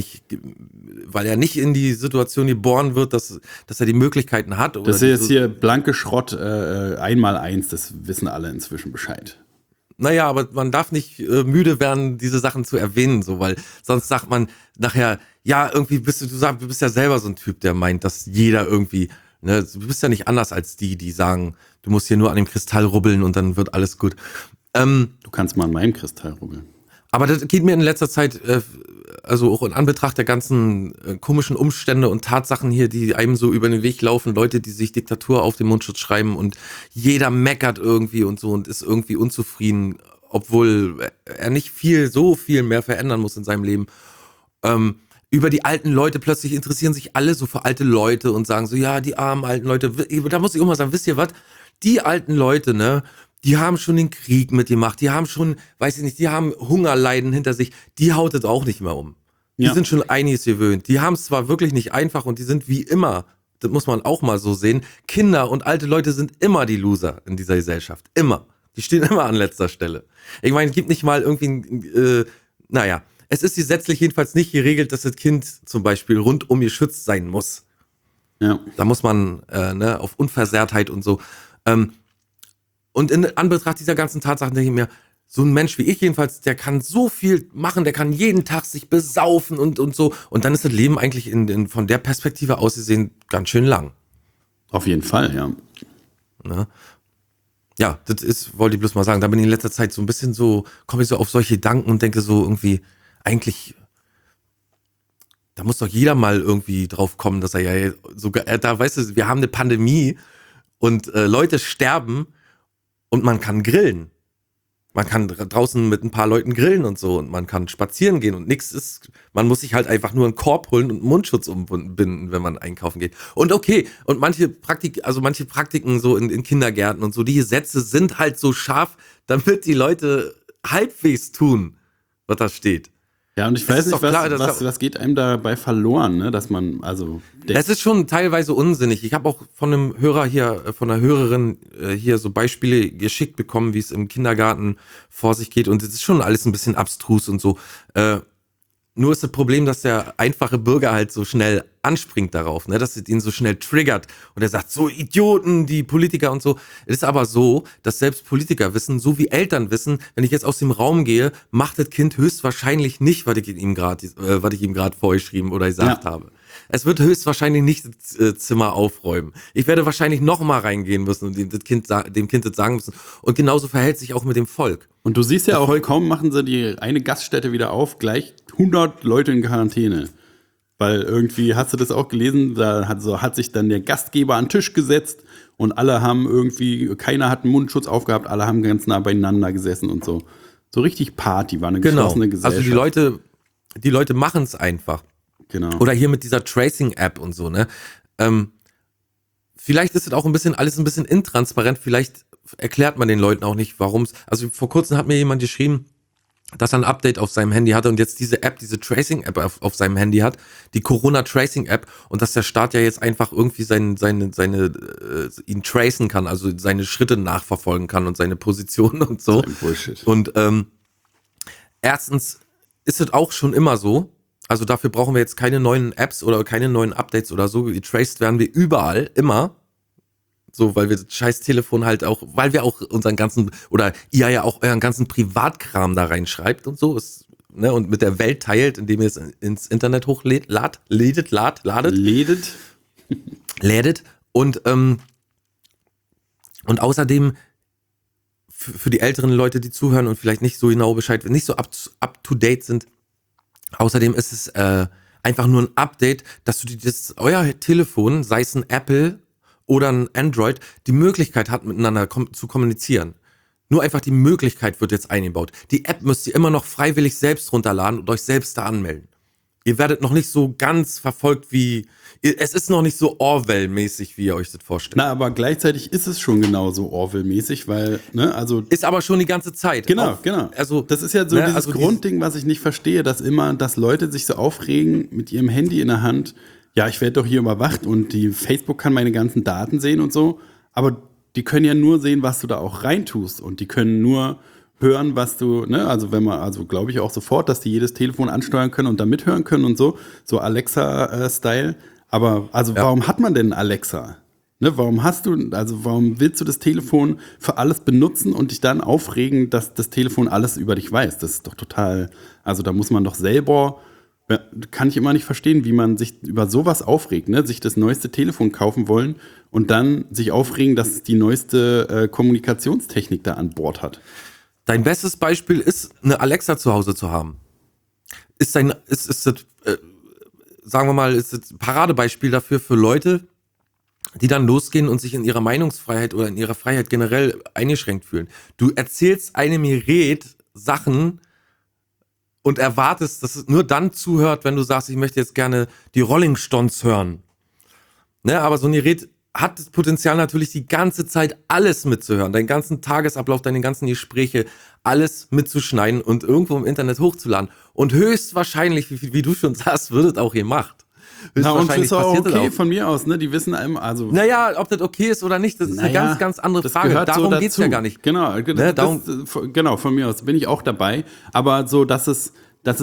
weil er nicht in die Situation geboren wird, dass er die Möglichkeiten hat. Oder das ist jetzt hier blanke Schrott, 1x1, das wissen alle inzwischen Bescheid. Naja, aber man darf nicht müde werden, diese Sachen zu erwähnen, so, weil sonst sagt man nachher, ja, irgendwie du bist ja selber so ein Typ, der meint, dass jeder irgendwie, ne, du bist ja nicht anders als die sagen, du musst hier nur an dem Kristall rubbeln und dann wird alles gut. Du kannst mal an meinem Kristall rubbeln. Aber das geht mir in letzter Zeit, also auch in Anbetracht der ganzen komischen Umstände und Tatsachen hier, die einem so über den Weg laufen, Leute, die sich Diktatur auf den Mundschutz schreiben und jeder meckert irgendwie und so und ist irgendwie unzufrieden, obwohl er nicht so viel mehr verändern muss in seinem Leben. Über die alten Leute, plötzlich interessieren sich alle so für alte Leute und sagen so, ja, die armen alten Leute. Da muss ich auch mal sagen, wisst ihr was? Die alten Leute, ne, die haben schon den Krieg mitgemacht, die haben schon, weiß ich nicht, die haben Hungerleiden hinter sich, die haut es auch nicht mehr um. Die sind schon einiges gewöhnt. Die haben es zwar wirklich nicht einfach und die sind wie immer, das muss man auch mal so sehen, Kinder und alte Leute sind immer die Loser in dieser Gesellschaft. Immer. Die stehen immer an letzter Stelle. Ich meine, es gibt nicht mal irgendwie, es ist gesetzlich jedenfalls nicht geregelt, dass das Kind zum Beispiel rundum geschützt sein muss. Ja. Da muss man auf Unversehrtheit und so. Und in Anbetracht dieser ganzen Tatsachen denke ich mir, so ein Mensch wie ich jedenfalls, der kann so viel machen, der kann jeden Tag sich besaufen und so. Und dann ist das Leben eigentlich von der Perspektive aus gesehen ganz schön lang. Auf jeden Fall, ja. Ne? Ja, wollte ich bloß mal sagen. Da bin ich in letzter Zeit so ein bisschen so, komme ich so auf solche Gedanken und denke so irgendwie, eigentlich, da muss doch jeder mal irgendwie drauf kommen, dass er ja sogar, weißt du, wir haben eine Pandemie und Leute sterben und man kann grillen. Man kann draußen mit ein paar Leuten grillen und so und man kann spazieren gehen und man muss sich halt einfach nur einen Korb holen und einen Mundschutz umbinden, wenn man einkaufen geht. Und okay, und manche Praktiken so in Kindergärten und so, die Gesetze sind halt so scharf, damit die Leute halbwegs tun, was da steht. Ja, und ich Das weiß ist nicht, doch klar, dass was geht einem dabei verloren, ne? Dass man, also. Es ist schon teilweise unsinnig. Ich habe auch von einem Hörer hier, von einer Hörerin hier so Beispiele geschickt bekommen, wie es im Kindergarten vor sich geht. Und es ist schon alles ein bisschen abstrus und so. Nur ist das Problem, dass der einfache Bürger halt so schnell anspringt darauf, ne, dass es ihn so schnell triggert und er sagt, so Idioten, die Politiker und so. Es ist aber so, dass selbst Politiker wissen, so wie Eltern wissen, wenn ich jetzt aus dem Raum gehe, macht das Kind höchstwahrscheinlich nicht, was ich ihm gerade vorgeschrieben oder gesagt habe. Es wird höchstwahrscheinlich nicht das Zimmer aufräumen. Ich werde wahrscheinlich noch mal reingehen müssen und dem Kind das sagen müssen. Und genauso verhält sich auch mit dem Volk. Und du siehst ja auch, kaum machen sie die eine Gaststätte wieder auf, gleich 100 Leute in Quarantäne. Weil irgendwie, hast du das auch gelesen, da hat sich dann der Gastgeber an den Tisch gesetzt und alle haben irgendwie, keiner hat einen Mundschutz aufgehabt, alle haben ganz nah beieinander gesessen und so. So richtig Party, war eine geschlossene Gesellschaft. Also die Leute machen es einfach. Genau. Oder hier mit dieser Tracing-App und so, ne? Vielleicht ist es auch alles ein bisschen intransparent, vielleicht erklärt man den Leuten auch nicht, warum es. Also vor kurzem hat mir jemand geschrieben, dass er ein Update auf seinem Handy hatte und jetzt diese Tracing-App auf seinem Handy hat, die Corona-Tracing-App, und dass der Staat ja jetzt einfach irgendwie ihn tracen kann, also seine Schritte nachverfolgen kann und seine Position und so. Ein Bullshit. Und erstens ist es auch schon immer so, also dafür brauchen wir jetzt keine neuen Apps oder keine neuen Updates oder so, getraced werden wir überall, immer. So, weil wir das scheiß Telefon halt auch, weil wir auch unseren ganzen, oder ihr ja auch euren ganzen Privatkram da reinschreibt und so, ist, ne, und mit der Welt teilt, indem ihr es ins Internet hochlädt, lädet. Und außerdem, für die älteren Leute, die zuhören und vielleicht nicht so genau Bescheid, nicht so up to date sind, außerdem ist es einfach nur ein Update, dass du euer Telefon, sei es ein Apple oder ein Android, die Möglichkeit hat, miteinander zu kommunizieren. Nur einfach die Möglichkeit wird jetzt eingebaut. Die App müsst ihr immer noch freiwillig selbst runterladen und euch selbst da anmelden. Ihr werdet noch nicht so ganz verfolgt es ist noch nicht so Orwell-mäßig, wie ihr euch das vorstellt. Na, aber gleichzeitig ist es schon genauso Orwell-mäßig, weil, ne, also. Ist aber schon die ganze Zeit. Genau. Also, das ist ja so ne, dieses Grundding, was ich nicht verstehe, dass Leute sich so aufregen mit ihrem Handy in der Hand. Ja, ich werde doch hier überwacht und Facebook kann meine ganzen Daten sehen und so, aber die können ja nur sehen, was du da auch reintust und die können nur hören, was du, ne, also glaube ich auch sofort, dass die jedes Telefon ansteuern können und da mithören können und so Alexa-Style, aber warum hat man denn Alexa? Ne, warum willst du das Telefon für alles benutzen und dich dann aufregen, dass das Telefon alles über dich weiß? Das ist doch total, also da muss man doch selber. Kann ich immer nicht verstehen, wie man sich über sowas aufregt, ne? Sich das neueste Telefon kaufen wollen und dann sich aufregen, dass es die neueste Kommunikationstechnik da an Bord hat. Dein bestes Beispiel ist, eine Alexa zu Hause zu haben. Ist das, sagen wir mal, ist das ein Paradebeispiel dafür für Leute, die dann losgehen und sich in ihrer Meinungsfreiheit oder in ihrer Freiheit generell eingeschränkt fühlen. Du erzählst einem Gerät Sachen und erwartest, dass es nur dann zuhört, wenn du sagst, ich möchte jetzt gerne die Rolling Stones hören. Ne, aber so ein Gerät hat das Potenzial natürlich die ganze Zeit alles mitzuhören, deinen ganzen Tagesablauf, deine ganzen Gespräche, alles mitzuschneiden und irgendwo im Internet hochzuladen. Und höchstwahrscheinlich, wie du schon sagst, wird es auch gemacht. Na, und das ist auch okay von mir aus, ne? Die wissen einem, also. Naja, ob das okay ist oder nicht, das ist eine ganz, ganz andere Frage. Darum so geht's ja gar nicht. Genau, genau, von mir aus bin ich auch dabei. Aber so, dass es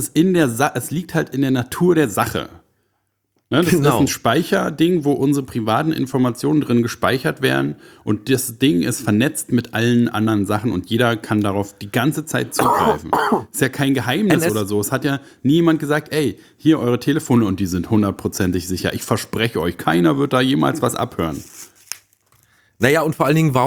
es liegt halt in der Natur der Sache. Ne, das ist ein Speicherding, wo unsere privaten Informationen drin gespeichert werden und das Ding ist vernetzt mit allen anderen Sachen und jeder kann darauf die ganze Zeit zugreifen. Ist ja kein Geheimnis oder so. Es hat ja niemand gesagt, ey, hier eure Telefone und die sind 100%ig sicher. Ich verspreche euch, keiner wird da jemals was abhören. Naja, und vor allen Dingen,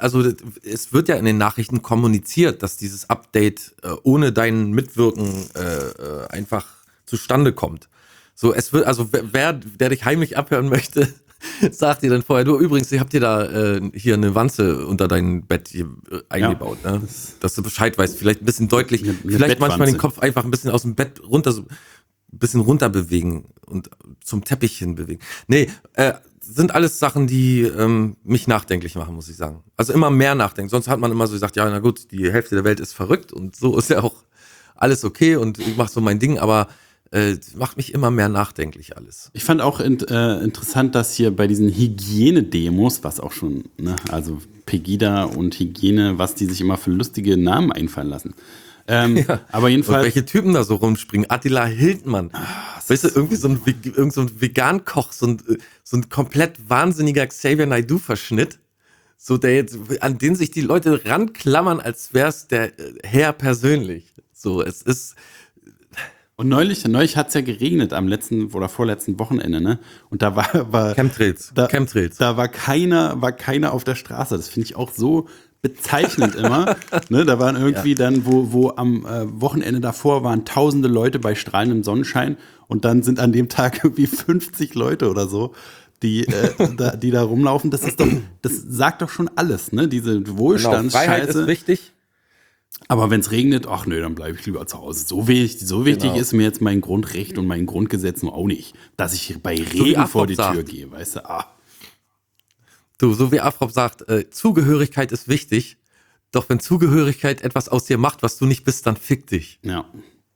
es wird ja in den Nachrichten kommuniziert, dass dieses Update ohne dein Mitwirken einfach zustande kommt. So, es wird, also wer dich heimlich abhören möchte, sagt dir dann vorher, du übrigens, habt dir da hier eine Wanze unter dein Bett eingebaut, ne? Dass du Bescheid weißt, vielleicht ein bisschen deutlich, vielleicht manchmal den Kopf einfach ein bisschen aus dem Bett ein bisschen runter bewegen und zum Teppich hin bewegen. Nee, sind alles Sachen, die mich nachdenklich machen, muss ich sagen. Also immer mehr nachdenken. Sonst hat man immer so gesagt, ja, na gut, die Hälfte der Welt ist verrückt und so ist ja alles okay und ich mache so mein Ding, aber macht mich immer mehr nachdenklich alles. Ich fand auch interessant, dass hier bei diesen Hygienedemos, was auch schon, ne, also Pegida und Hygiene, was die sich immer für lustige Namen einfallen lassen. Aber jedenfalls. Und welche Typen da so rumspringen. Attila Hildmann. Weißt du, irgendwie so ein Vegan-Koch, so ein komplett wahnsinniger Xavier Naidoo-Verschnitt. So der jetzt, an den sich die Leute ranklammern, als wär's der Herr persönlich. So, es ist. Und neulich hat es ja geregnet am letzten oder vorletzten Wochenende, ne? Und da war Chemtrails. Da war keiner auf der Straße. Das finde ich auch so bezeichnend immer. Ne? Da waren irgendwie dann, wo am Wochenende davor waren tausende Leute bei strahlendem Sonnenschein und dann sind an dem Tag irgendwie 50 Leute oder so, die da rumlaufen. Das sagt doch schon alles, ne? Diese Wohlstandsscheiße. Freiheit ist wichtig. Aber wenn es regnet, ach nö, dann bleibe ich lieber zu Hause. So wichtig ist mir jetzt mein Grundrecht und mein Grundgesetz nur auch nicht, dass ich bei Regen vor die Tür gehe, weißt du? So wie Afrop sagt, Zugehörigkeit ist wichtig, doch wenn Zugehörigkeit etwas aus dir macht, was du nicht bist, dann fick dich. Ja.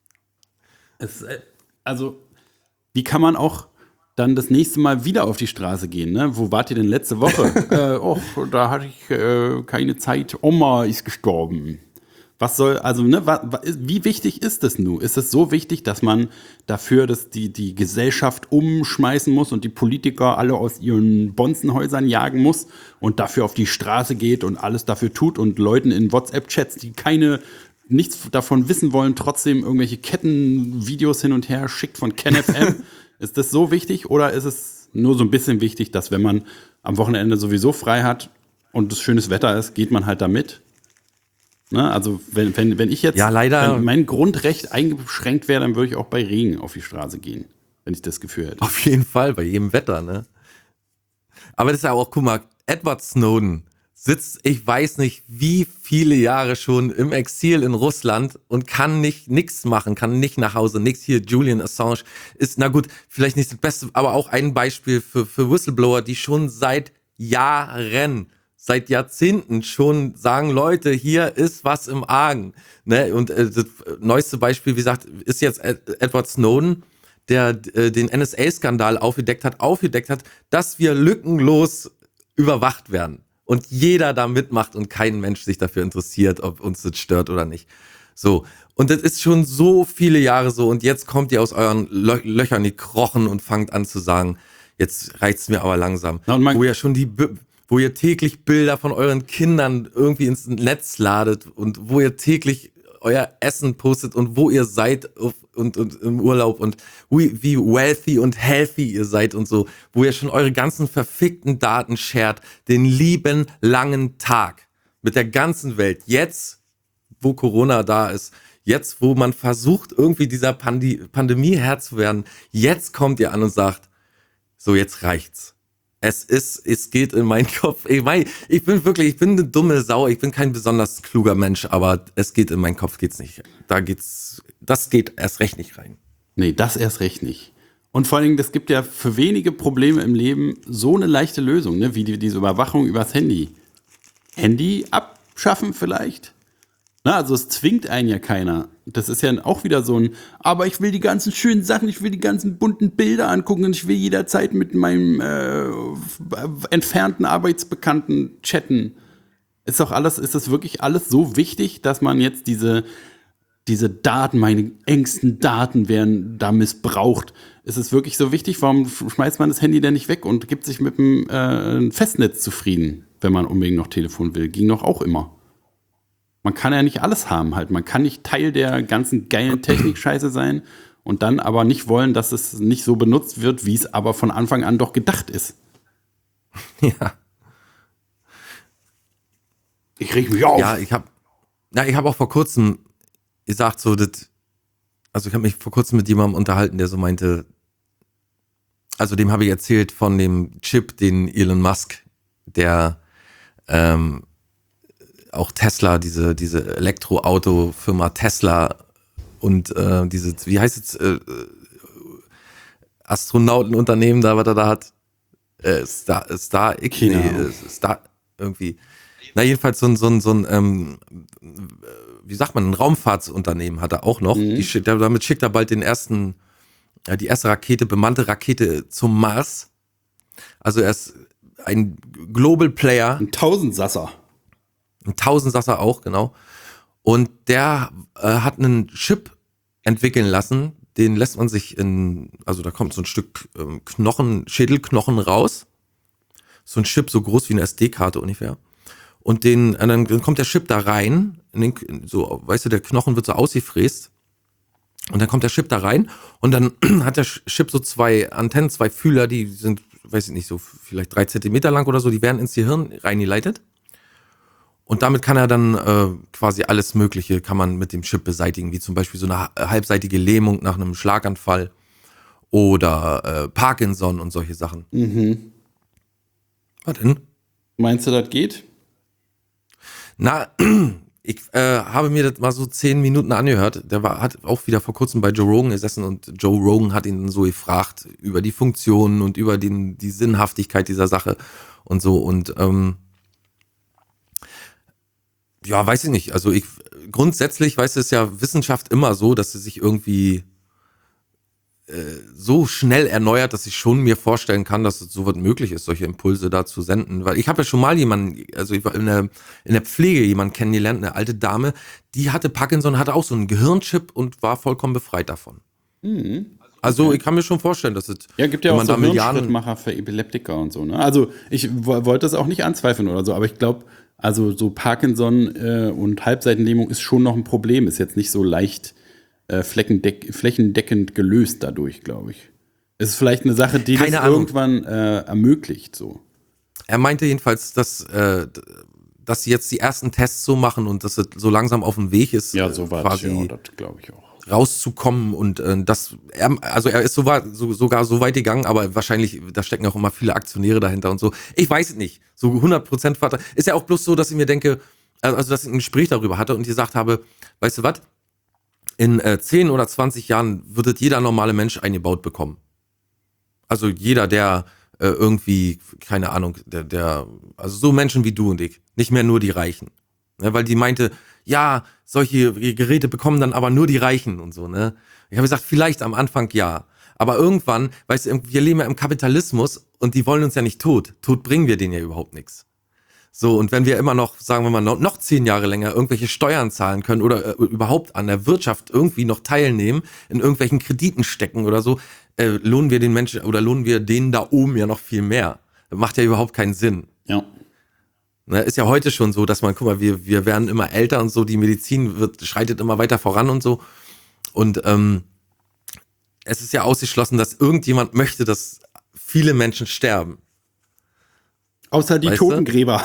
Also, wie kann man auch dann das nächste Mal wieder auf die Straße gehen, ne? Wo wart ihr denn letzte Woche? Da hatte ich keine Zeit, Oma ist gestorben. Was soll, also, ne, wie wichtig ist das nun? Ist es so wichtig, dass man dafür, dass die Gesellschaft umschmeißen muss und die Politiker alle aus ihren Bonzenhäusern jagen muss und dafür auf die Straße geht und alles dafür tut und Leuten in WhatsApp-Chats, die nichts davon wissen wollen, trotzdem irgendwelche Kettenvideos hin und her schickt von KenFM? Ist das so wichtig oder ist es nur so ein bisschen wichtig, dass wenn man am Wochenende sowieso frei hat und es schönes Wetter ist, geht man halt da mit? Ne, also wenn ich jetzt, wenn mein Grundrecht eingeschränkt wäre, dann würde ich auch bei Regen auf die Straße gehen, wenn ich das Gefühl hätte. Auf jeden Fall, bei jedem Wetter, ne? Aber das ist ja auch, guck mal, Edward Snowden sitzt, ich weiß nicht, wie viele Jahre schon im Exil in Russland und kann nichts machen, kann nicht nach Hause, nichts hier. Julian Assange ist, na gut, vielleicht nicht das Beste, aber auch ein Beispiel für Whistleblower, die schon seit Jahrzehnten schon sagen, Leute, hier ist was im Argen. Ne? Und das neueste Beispiel, wie gesagt, ist jetzt Edward Snowden, der den NSA-Skandal aufgedeckt hat, dass wir lückenlos überwacht werden. Und jeder da mitmacht und kein Mensch sich dafür interessiert, ob uns das stört oder nicht. So. Und das ist schon so viele Jahre so. Und jetzt kommt ihr aus euren Löchern gekrochen und fangt an zu sagen, jetzt reicht's mir aber langsam. Wo ihr täglich Bilder von euren Kindern irgendwie ins Netz ladet und wo ihr täglich euer Essen postet und wo ihr seid und im Urlaub und wie wealthy und healthy ihr seid und so, wo ihr schon eure ganzen verfickten Daten shared, den lieben langen Tag mit der ganzen Welt. Jetzt, wo Corona da ist, jetzt, wo man versucht, irgendwie dieser Pandemie Herr zu werden, jetzt kommt ihr an und sagt, so, jetzt reicht's. Es geht in meinen Kopf. Ich bin eine dumme Sau. Ich bin kein besonders kluger Mensch, aber es geht in meinen Kopf, geht's nicht. Das geht erst recht nicht rein. Nee, das erst recht nicht. Und vor allen Dingen, das gibt ja für wenige Probleme im Leben so eine leichte Lösung, ne? Wie diese Überwachung übers Handy. Handy abschaffen vielleicht? Na, also es zwingt einen ja keiner. Das ist ja auch wieder so aber ich will die ganzen schönen Sachen, ich will die ganzen bunten Bilder angucken und ich will jederzeit mit meinem entfernten Arbeitsbekannten chatten. Ist das wirklich alles so wichtig, dass man jetzt diese Daten, meine engsten Daten werden da missbraucht? Ist es wirklich so wichtig? Warum schmeißt man das Handy denn nicht weg und gibt sich mit dem Festnetz zufrieden, wenn man unbedingt noch Telefon will? Ging doch auch immer. Man kann ja nicht alles haben halt. Man kann nicht Teil der ganzen geilen Technik-Scheiße sein und dann aber nicht wollen, dass es nicht so benutzt wird, wie es aber von Anfang an doch gedacht ist. Ja. Ich reg mich auf. Ja, ich hab auch vor kurzem gesagt, ich habe mich vor kurzem mit jemandem unterhalten, der so meinte, also dem habe ich erzählt von dem Chip, den Elon Musk, der auch Tesla, diese Elektroauto-Firma Tesla und wie heißt es, Astronautenunternehmen da, was er da hat, Star irgendwie, Na, jedenfalls wie sagt man, ein Raumfahrtsunternehmen hat er auch noch. Damit schickt er bald die erste Rakete, bemannte Rakete zum Mars. Also er ist ein Global Player. Ein Tausendsasser. Ein Tausendsasser auch, genau. Und der hat einen Chip entwickeln lassen, den lässt man sich also da kommt so ein Stück Schädelknochen raus. So ein Chip so groß wie eine SD-Karte ungefähr. Und dann kommt der Chip da rein, weißt du, der Knochen wird so ausgefräst. Und dann kommt der Chip da rein und dann hat der Chip so 2 Antennen, 2 Fühler, die sind, weiß ich nicht, so vielleicht 3 Zentimeter lang oder so, die werden ins Gehirn reingeleitet. Und damit kann er dann quasi alles Mögliche kann man mit dem Chip beseitigen, wie zum Beispiel so eine halbseitige Lähmung nach einem Schlaganfall oder Parkinson und solche Sachen. Was denn? Meinst du, das geht? Na, ich habe mir das mal so 10 Minuten angehört. Hat auch wieder vor kurzem bei Joe Rogan gesessen und Joe Rogan hat ihn dann so gefragt über die Funktionen und über die Sinnhaftigkeit dieser Sache und so. Und ja, weiß ich nicht. Also grundsätzlich, weißt du, ist ja Wissenschaft immer so, dass sie sich irgendwie so schnell erneuert, dass ich schon mir vorstellen kann, dass es so was möglich ist, solche Impulse da zu senden. Weil ich habe ja schon mal jemanden, also ich war in der Pflege jemanden kennengelernt, eine alte Dame, die hatte Parkinson, hatte auch so einen Gehirnchip und war vollkommen befreit davon. Also ich kann mir schon vorstellen, dass es... Ja, gibt ja auch so Hirnschrittmacher für Epileptiker und so. Ne? Also ich wollte das auch nicht anzweifeln oder so, aber ich glaube, also so Parkinson und Halbseitenlähmung ist schon noch ein Problem, ist jetzt nicht so leicht flächendeckend gelöst dadurch, glaube ich. Es ist vielleicht eine Sache, die das irgendwann ermöglicht. So. Er meinte jedenfalls, dass sie jetzt die ersten Tests so machen und dass es so langsam auf dem Weg ist, ja, so quasi ja, das glaube ich auch. Rauszukommen und er ist sogar so weit gegangen, aber wahrscheinlich, da stecken auch immer viele Aktionäre dahinter und so. Ich weiß es nicht. So 100% Vater. Ist ja auch bloß so, dass ich mir denke, also dass ich ein Gespräch darüber hatte und gesagt habe, weißt du was? In 10 oder 20 Jahren wird jeder normale Mensch eingebaut bekommen. Also jeder, der irgendwie, keine Ahnung, also so Menschen wie du und ich, nicht mehr nur die Reichen. Ne, weil die meinte, ja, solche Geräte bekommen dann aber nur die Reichen und so, ne. Ich habe gesagt, vielleicht am Anfang ja. Aber irgendwann, weißt du, wir leben ja im Kapitalismus und die wollen uns ja nicht tot. Tot bringen wir denen ja überhaupt nichts. So, und wenn wir immer noch, sagen wir mal, noch 10 Jahre länger irgendwelche Steuern zahlen können oder überhaupt an der Wirtschaft irgendwie noch teilnehmen, in irgendwelchen Krediten stecken oder so, lohnen wir den Menschen oder lohnen wir denen da oben ja noch viel mehr. Das macht ja überhaupt keinen Sinn. Ja. Ne, ist ja heute schon so, dass man, guck mal, wir werden immer älter und so, die Medizin schreitet immer weiter voran und so. Und es ist ja ausgeschlossen, dass irgendjemand möchte, dass viele Menschen sterben. Außer die Totengräber.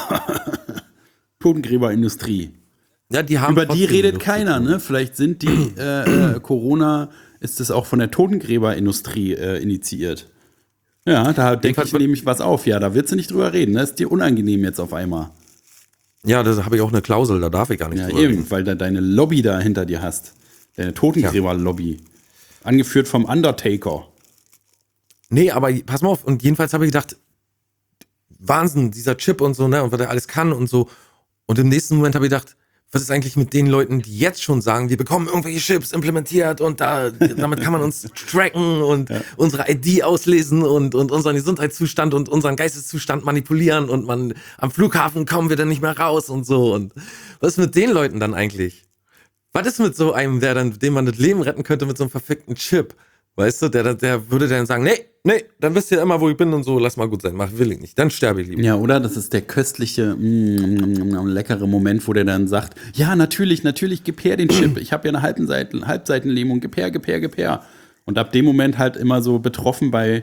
Totengräberindustrie. Ja, die haben über die redet keiner, ne? Vielleicht sind die Corona, ist es auch von der Totengräberindustrie initiiert. Ja, da denke ich nämlich was auf. Ja, da wird sie nicht drüber reden. Das ist dir unangenehm jetzt auf einmal. Ja, da habe ich auch eine Klausel, da darf ich gar nicht drüber reden. Eben, weil du deine Lobby da hinter dir hast. Deine Totengräber-Lobby. Angeführt vom Undertaker. Nee, aber pass mal auf. Und jedenfalls habe ich gedacht, Wahnsinn, dieser Chip und so, ne, und was er alles kann und so. Und im nächsten Moment habe ich gedacht, was ist eigentlich mit den Leuten, die jetzt schon sagen, wir bekommen irgendwelche Chips implementiert und damit kann man uns tracken und unsere ID auslesen und unseren Gesundheitszustand und unseren Geisteszustand manipulieren und am Flughafen kommen wir dann nicht mehr raus und so. Und was ist mit den Leuten dann eigentlich? Was ist mit so einem, dem man das Leben retten könnte mit so einem verfickten Chip? Weißt du, der würde dann sagen, nee, dann wisst ihr immer, wo ich bin und so, lass mal gut sein, will ich nicht, dann sterbe ich lieber. Ja, oder? Das ist der köstliche, leckere Moment, wo der dann sagt, ja, natürlich, gib her den Chip, ich habe ja eine Halbseitenlähmung, gib her. Und ab dem Moment halt immer so betroffen bei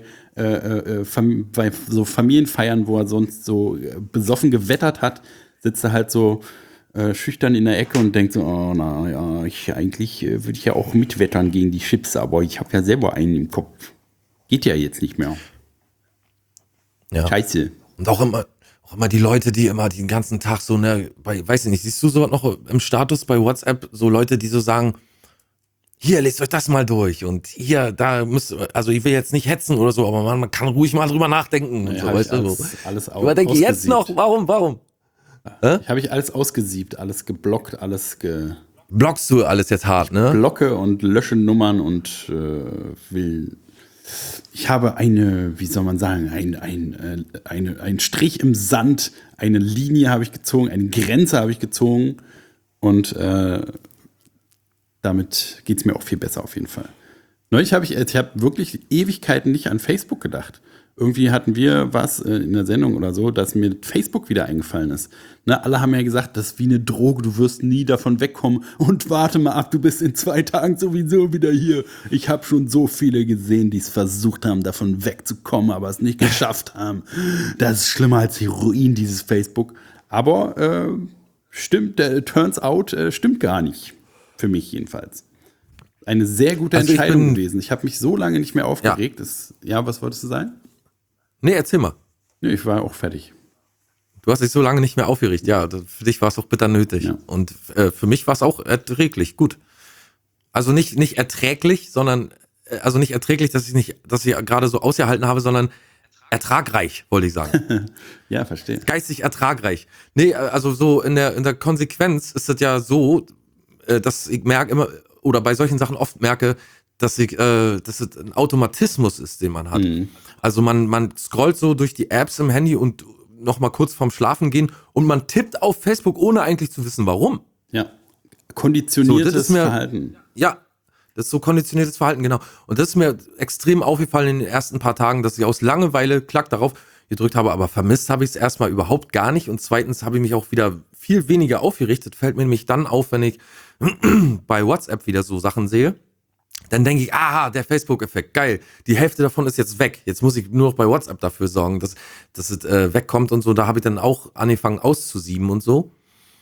so Familienfeiern, wo er sonst so besoffen gewettert hat, sitzt er halt so schüchtern in der Ecke und denkt so, oh na ja, eigentlich würde ich ja auch mitwettern gegen die Chips, aber ich habe ja selber einen im Kopf. Geht ja jetzt nicht mehr. Ja. Scheiße. Und auch immer die Leute, die immer den ganzen Tag so, ne, weiß ich nicht, siehst du so noch im Status bei WhatsApp, so Leute, die so sagen, hier, lest euch das mal durch und hier, also ich will jetzt nicht hetzen oder so, aber man kann ruhig mal drüber nachdenken und ja, so, weißt du. Alles aber denke ich jetzt noch, warum? Habe ich alles ausgesiebt, alles geblockt, alles Blockst du alles jetzt hart, ne? blocke und lösche Nummern und ich habe wie soll man sagen, ein Strich im Sand, eine Linie habe ich gezogen, eine Grenze habe ich gezogen und damit geht es mir auch viel besser auf jeden Fall. Neulich habe ich wirklich Ewigkeiten nicht an Facebook gedacht. Irgendwie hatten wir was in der Sendung oder so, dass mir Facebook wieder eingefallen ist. Ne, alle haben ja gesagt, das ist wie eine Droge, du wirst nie davon wegkommen. Und warte mal ab, du bist in 2 Tagen sowieso wieder hier. Ich habe schon so viele gesehen, die es versucht haben, davon wegzukommen, aber es nicht geschafft haben. Das ist schlimmer als Heroin, dieses Facebook. Aber turns out, stimmt gar nicht. Für mich jedenfalls. Eine sehr gute Entscheidung gewesen. Ich habe mich so lange nicht mehr aufgeregt. Was wolltest du sagen? Nee, erzähl mal. Nee, ich war auch fertig. Du hast dich so lange nicht mehr aufgeregt. Ja, für dich war es auch bitter nötig. Ja. Und für mich war es auch erträglich. Gut. Also nicht erträglich, sondern also nicht erträglich, dass ich gerade so ausgehalten habe, sondern ertragreich, wollte ich sagen. Ja, verstehe. Geistig ertragreich. Nee, also so in der Konsequenz ist es ja so, dass ich merke immer, oder bei solchen Sachen oft merke, dass es ein Automatismus ist, den man hat. Mhm. Also man scrollt so durch die Apps im Handy und noch mal kurz vorm Schlafen gehen und man tippt auf Facebook, ohne eigentlich zu wissen, warum. Ja, konditioniertes Verhalten. Ja, das ist so konditioniertes Verhalten, genau. Und das ist mir extrem aufgefallen in den ersten paar Tagen, dass ich aus Langeweile klack darauf gedrückt habe, aber vermisst habe ich es erstmal überhaupt gar nicht. Und zweitens habe ich mich auch wieder viel weniger aufgerichtet. Fällt mir nämlich dann auf, wenn ich bei WhatsApp wieder so Sachen sehe. Dann denke ich, aha, der Facebook-Effekt, geil. Die Hälfte davon ist jetzt weg. Jetzt muss ich nur noch bei WhatsApp dafür sorgen, dass es wegkommt und so. Da habe ich dann auch angefangen auszusieben und so.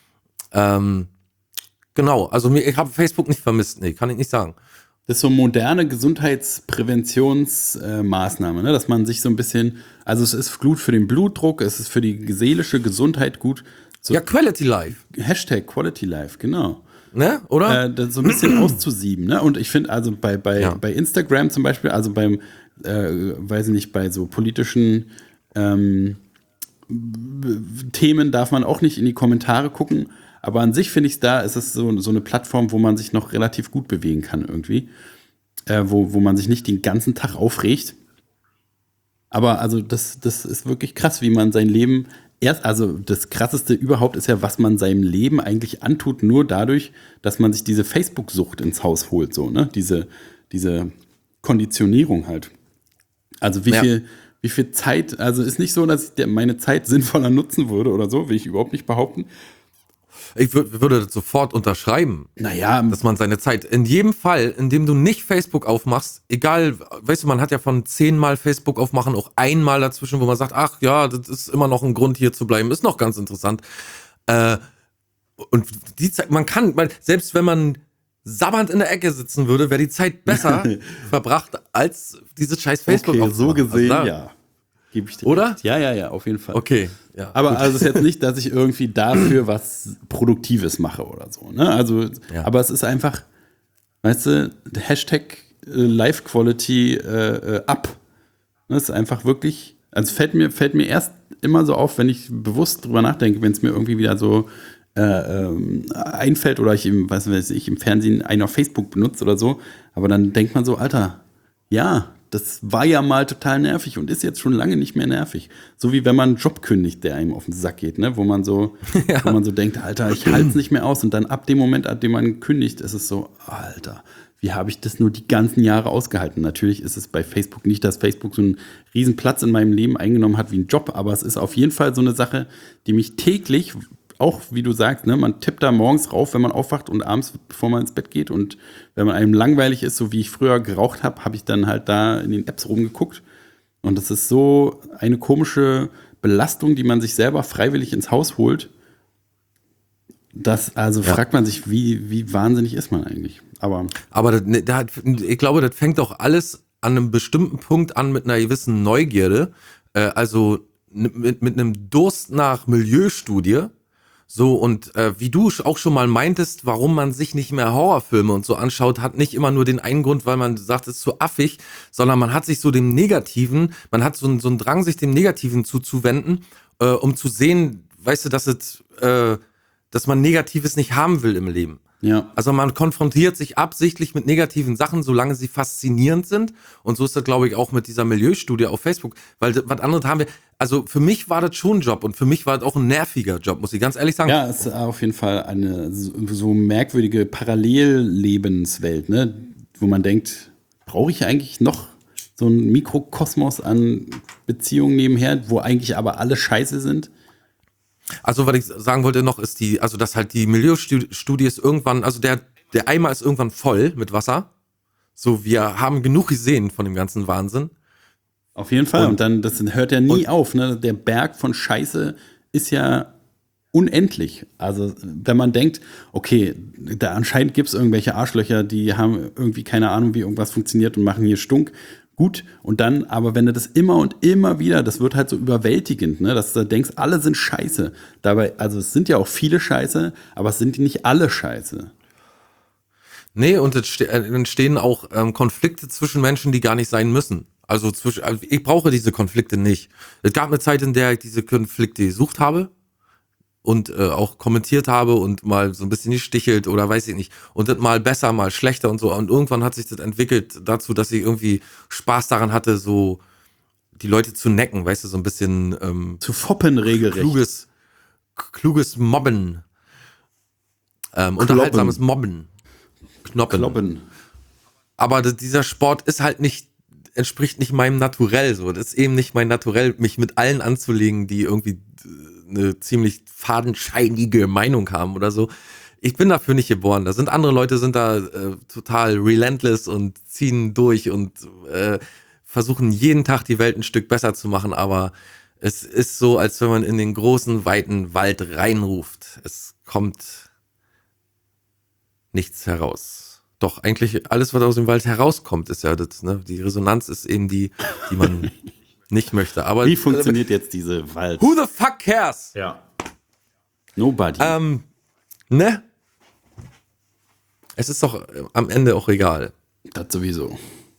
Genau, also ich habe Facebook nicht vermisst. Nee, kann ich nicht sagen. Das ist so moderne Gesundheitspräventionsmaßnahme, ne? Dass man sich so ein bisschen, also es ist gut für den Blutdruck, es ist für die seelische Gesundheit gut. So, ja, Quality Life. Hashtag Quality Life, genau. Ne, oder? So ein bisschen auszusieben, ne? Und ich finde, also bei Instagram zum Beispiel, also beim, weiß ich nicht, bei so politischen Themen darf man auch nicht in die Kommentare gucken. Aber an sich finde ich ist es so eine Plattform, wo man sich noch relativ gut bewegen kann irgendwie. Wo man sich nicht den ganzen Tag aufregt. Aber also das ist wirklich krass, wie man sein Leben also das Krasseste überhaupt ist ja, was man seinem Leben eigentlich antut, nur dadurch, dass man sich diese Facebook-Sucht ins Haus holt, so, ne? Diese Konditionierung halt. Also wie viel Zeit, also ist nicht so, dass ich meine Zeit sinnvoller nutzen würde oder so, will ich überhaupt nicht behaupten. Ich würde das sofort unterschreiben. Naja. Dass man seine Zeit, in jedem Fall, in dem du nicht Facebook aufmachst, egal, weißt du, man hat ja von 10-mal Facebook aufmachen auch einmal dazwischen, wo man sagt, ach ja, das ist immer noch ein Grund hier zu bleiben, ist noch ganz interessant. Und die Zeit, selbst wenn man sabbernd in der Ecke sitzen würde, wäre die Zeit besser verbracht, als dieses scheiß Facebook aufmachen. So gesehen, also ja. Gebe ich dir oder? Recht. Ja, auf jeden Fall. Okay. Ja, aber gut. also es ist jetzt nicht, dass ich irgendwie dafür was Produktives mache oder so. Ne? Also, aber es ist einfach, weißt du, Hashtag Life Quality up. Das ist einfach wirklich, also fällt mir erst immer so auf, wenn ich bewusst drüber nachdenke, wenn es mir irgendwie wieder so einfällt oder ich im Fernsehen einen auf Facebook benutze oder so. Aber dann denkt man so, Alter, ja, das war ja mal total nervig und ist jetzt schon lange nicht mehr nervig. So wie wenn man einen Job kündigt, der einem auf den Sack geht, ne? Wo man so denkt, Alter, ich halte es nicht mehr aus. Und dann ab dem Moment, an dem man kündigt, ist es so, Alter, wie habe ich das nur die ganzen Jahre ausgehalten? Natürlich ist es bei Facebook nicht, dass Facebook so einen riesen Platz in meinem Leben eingenommen hat wie ein Job, aber es ist auf jeden Fall so eine Sache, die mich täglich, auch wie du sagst, ne, man tippt da morgens rauf, wenn man aufwacht und abends, bevor man ins Bett geht. Und wenn man einem langweilig ist, so wie ich früher geraucht habe, habe ich dann halt da in den Apps rumgeguckt. Und das ist so eine komische Belastung, die man sich selber freiwillig ins Haus holt. Fragt man sich, wie wahnsinnig ist man eigentlich? Aber ich glaube, das fängt auch alles an einem bestimmten Punkt an mit einer gewissen Neugierde. Also mit einem Durst nach Milieustudie. So, und wie du auch schon mal meintest, warum man sich nicht mehr Horrorfilme und so anschaut, hat nicht immer nur den einen Grund, weil man sagt, es ist zu affig, sondern man hat sich so dem Negativen, man hat so einen Drang, sich dem Negativen zuzuwenden, um zu sehen, weißt du, dass man Negatives nicht haben will im Leben. Ja. Also man konfrontiert sich absichtlich mit negativen Sachen, solange sie faszinierend sind. Und so ist das, glaube ich, auch mit dieser Milieustudie auf Facebook. Weil was anderes haben wir, also für mich war das schon ein Job und für mich war das auch ein nerviger Job, muss ich ganz ehrlich sagen. Ja, es ist auf jeden Fall eine so merkwürdige Parallellebenswelt, ne? Wo man denkt, brauche ich eigentlich noch so einen Mikrokosmos an Beziehungen nebenher, wo eigentlich aber alle scheiße sind? Also was ich sagen wollte noch, ist dass halt die Milieustudie ist irgendwann, also der Eimer ist irgendwann voll mit Wasser. So, wir haben genug gesehen von dem ganzen Wahnsinn. Auf jeden Fall. Und dann, das hört ja nie auf, ne? Der Berg von Scheiße ist ja unendlich. Also, wenn man denkt, okay, da anscheinend gibt es irgendwelche Arschlöcher, die haben irgendwie keine Ahnung, wie irgendwas funktioniert und machen hier Stunk. Gut, und dann, aber wenn du das immer und immer wieder, das wird halt so überwältigend, ne, dass du denkst, alle sind scheiße. Dabei, also es sind ja auch viele scheiße, aber es sind nicht alle scheiße. Nee, und es entstehen auch Konflikte zwischen Menschen, die gar nicht sein müssen. Also ich brauche diese Konflikte nicht. Es gab eine Zeit, in der ich diese Konflikte gesucht habe und auch kommentiert habe und mal so ein bisschen gestichelt oder weiß ich nicht. Und das mal besser, mal schlechter und so. Und irgendwann hat sich das entwickelt dazu, dass ich irgendwie Spaß daran hatte, so die Leute zu necken, weißt du, so ein bisschen zu foppen regelrecht. Kluges Mobben. Unterhaltsames Mobben. Kloppen. Aber dieser Sport ist halt entspricht nicht meinem Naturell so. Das ist eben nicht mein Naturell, mich mit allen anzulegen, die irgendwie eine ziemlich fadenscheinige Meinung haben oder so. Ich bin dafür nicht geboren. Da sind andere Leute, sind da total relentless und ziehen durch und versuchen jeden Tag die Welt ein Stück besser zu machen, aber es ist so, als wenn man in den großen, weiten Wald reinruft. Es kommt nichts heraus. Doch eigentlich alles, was aus dem Wald herauskommt, ist ja das, ne? Die Resonanz ist eben die man nicht möchte. Aber wie funktioniert jetzt diese Wald? Who the fuck cares? Ja. Nobody. Ne? Es ist doch am Ende auch egal. Das sowieso.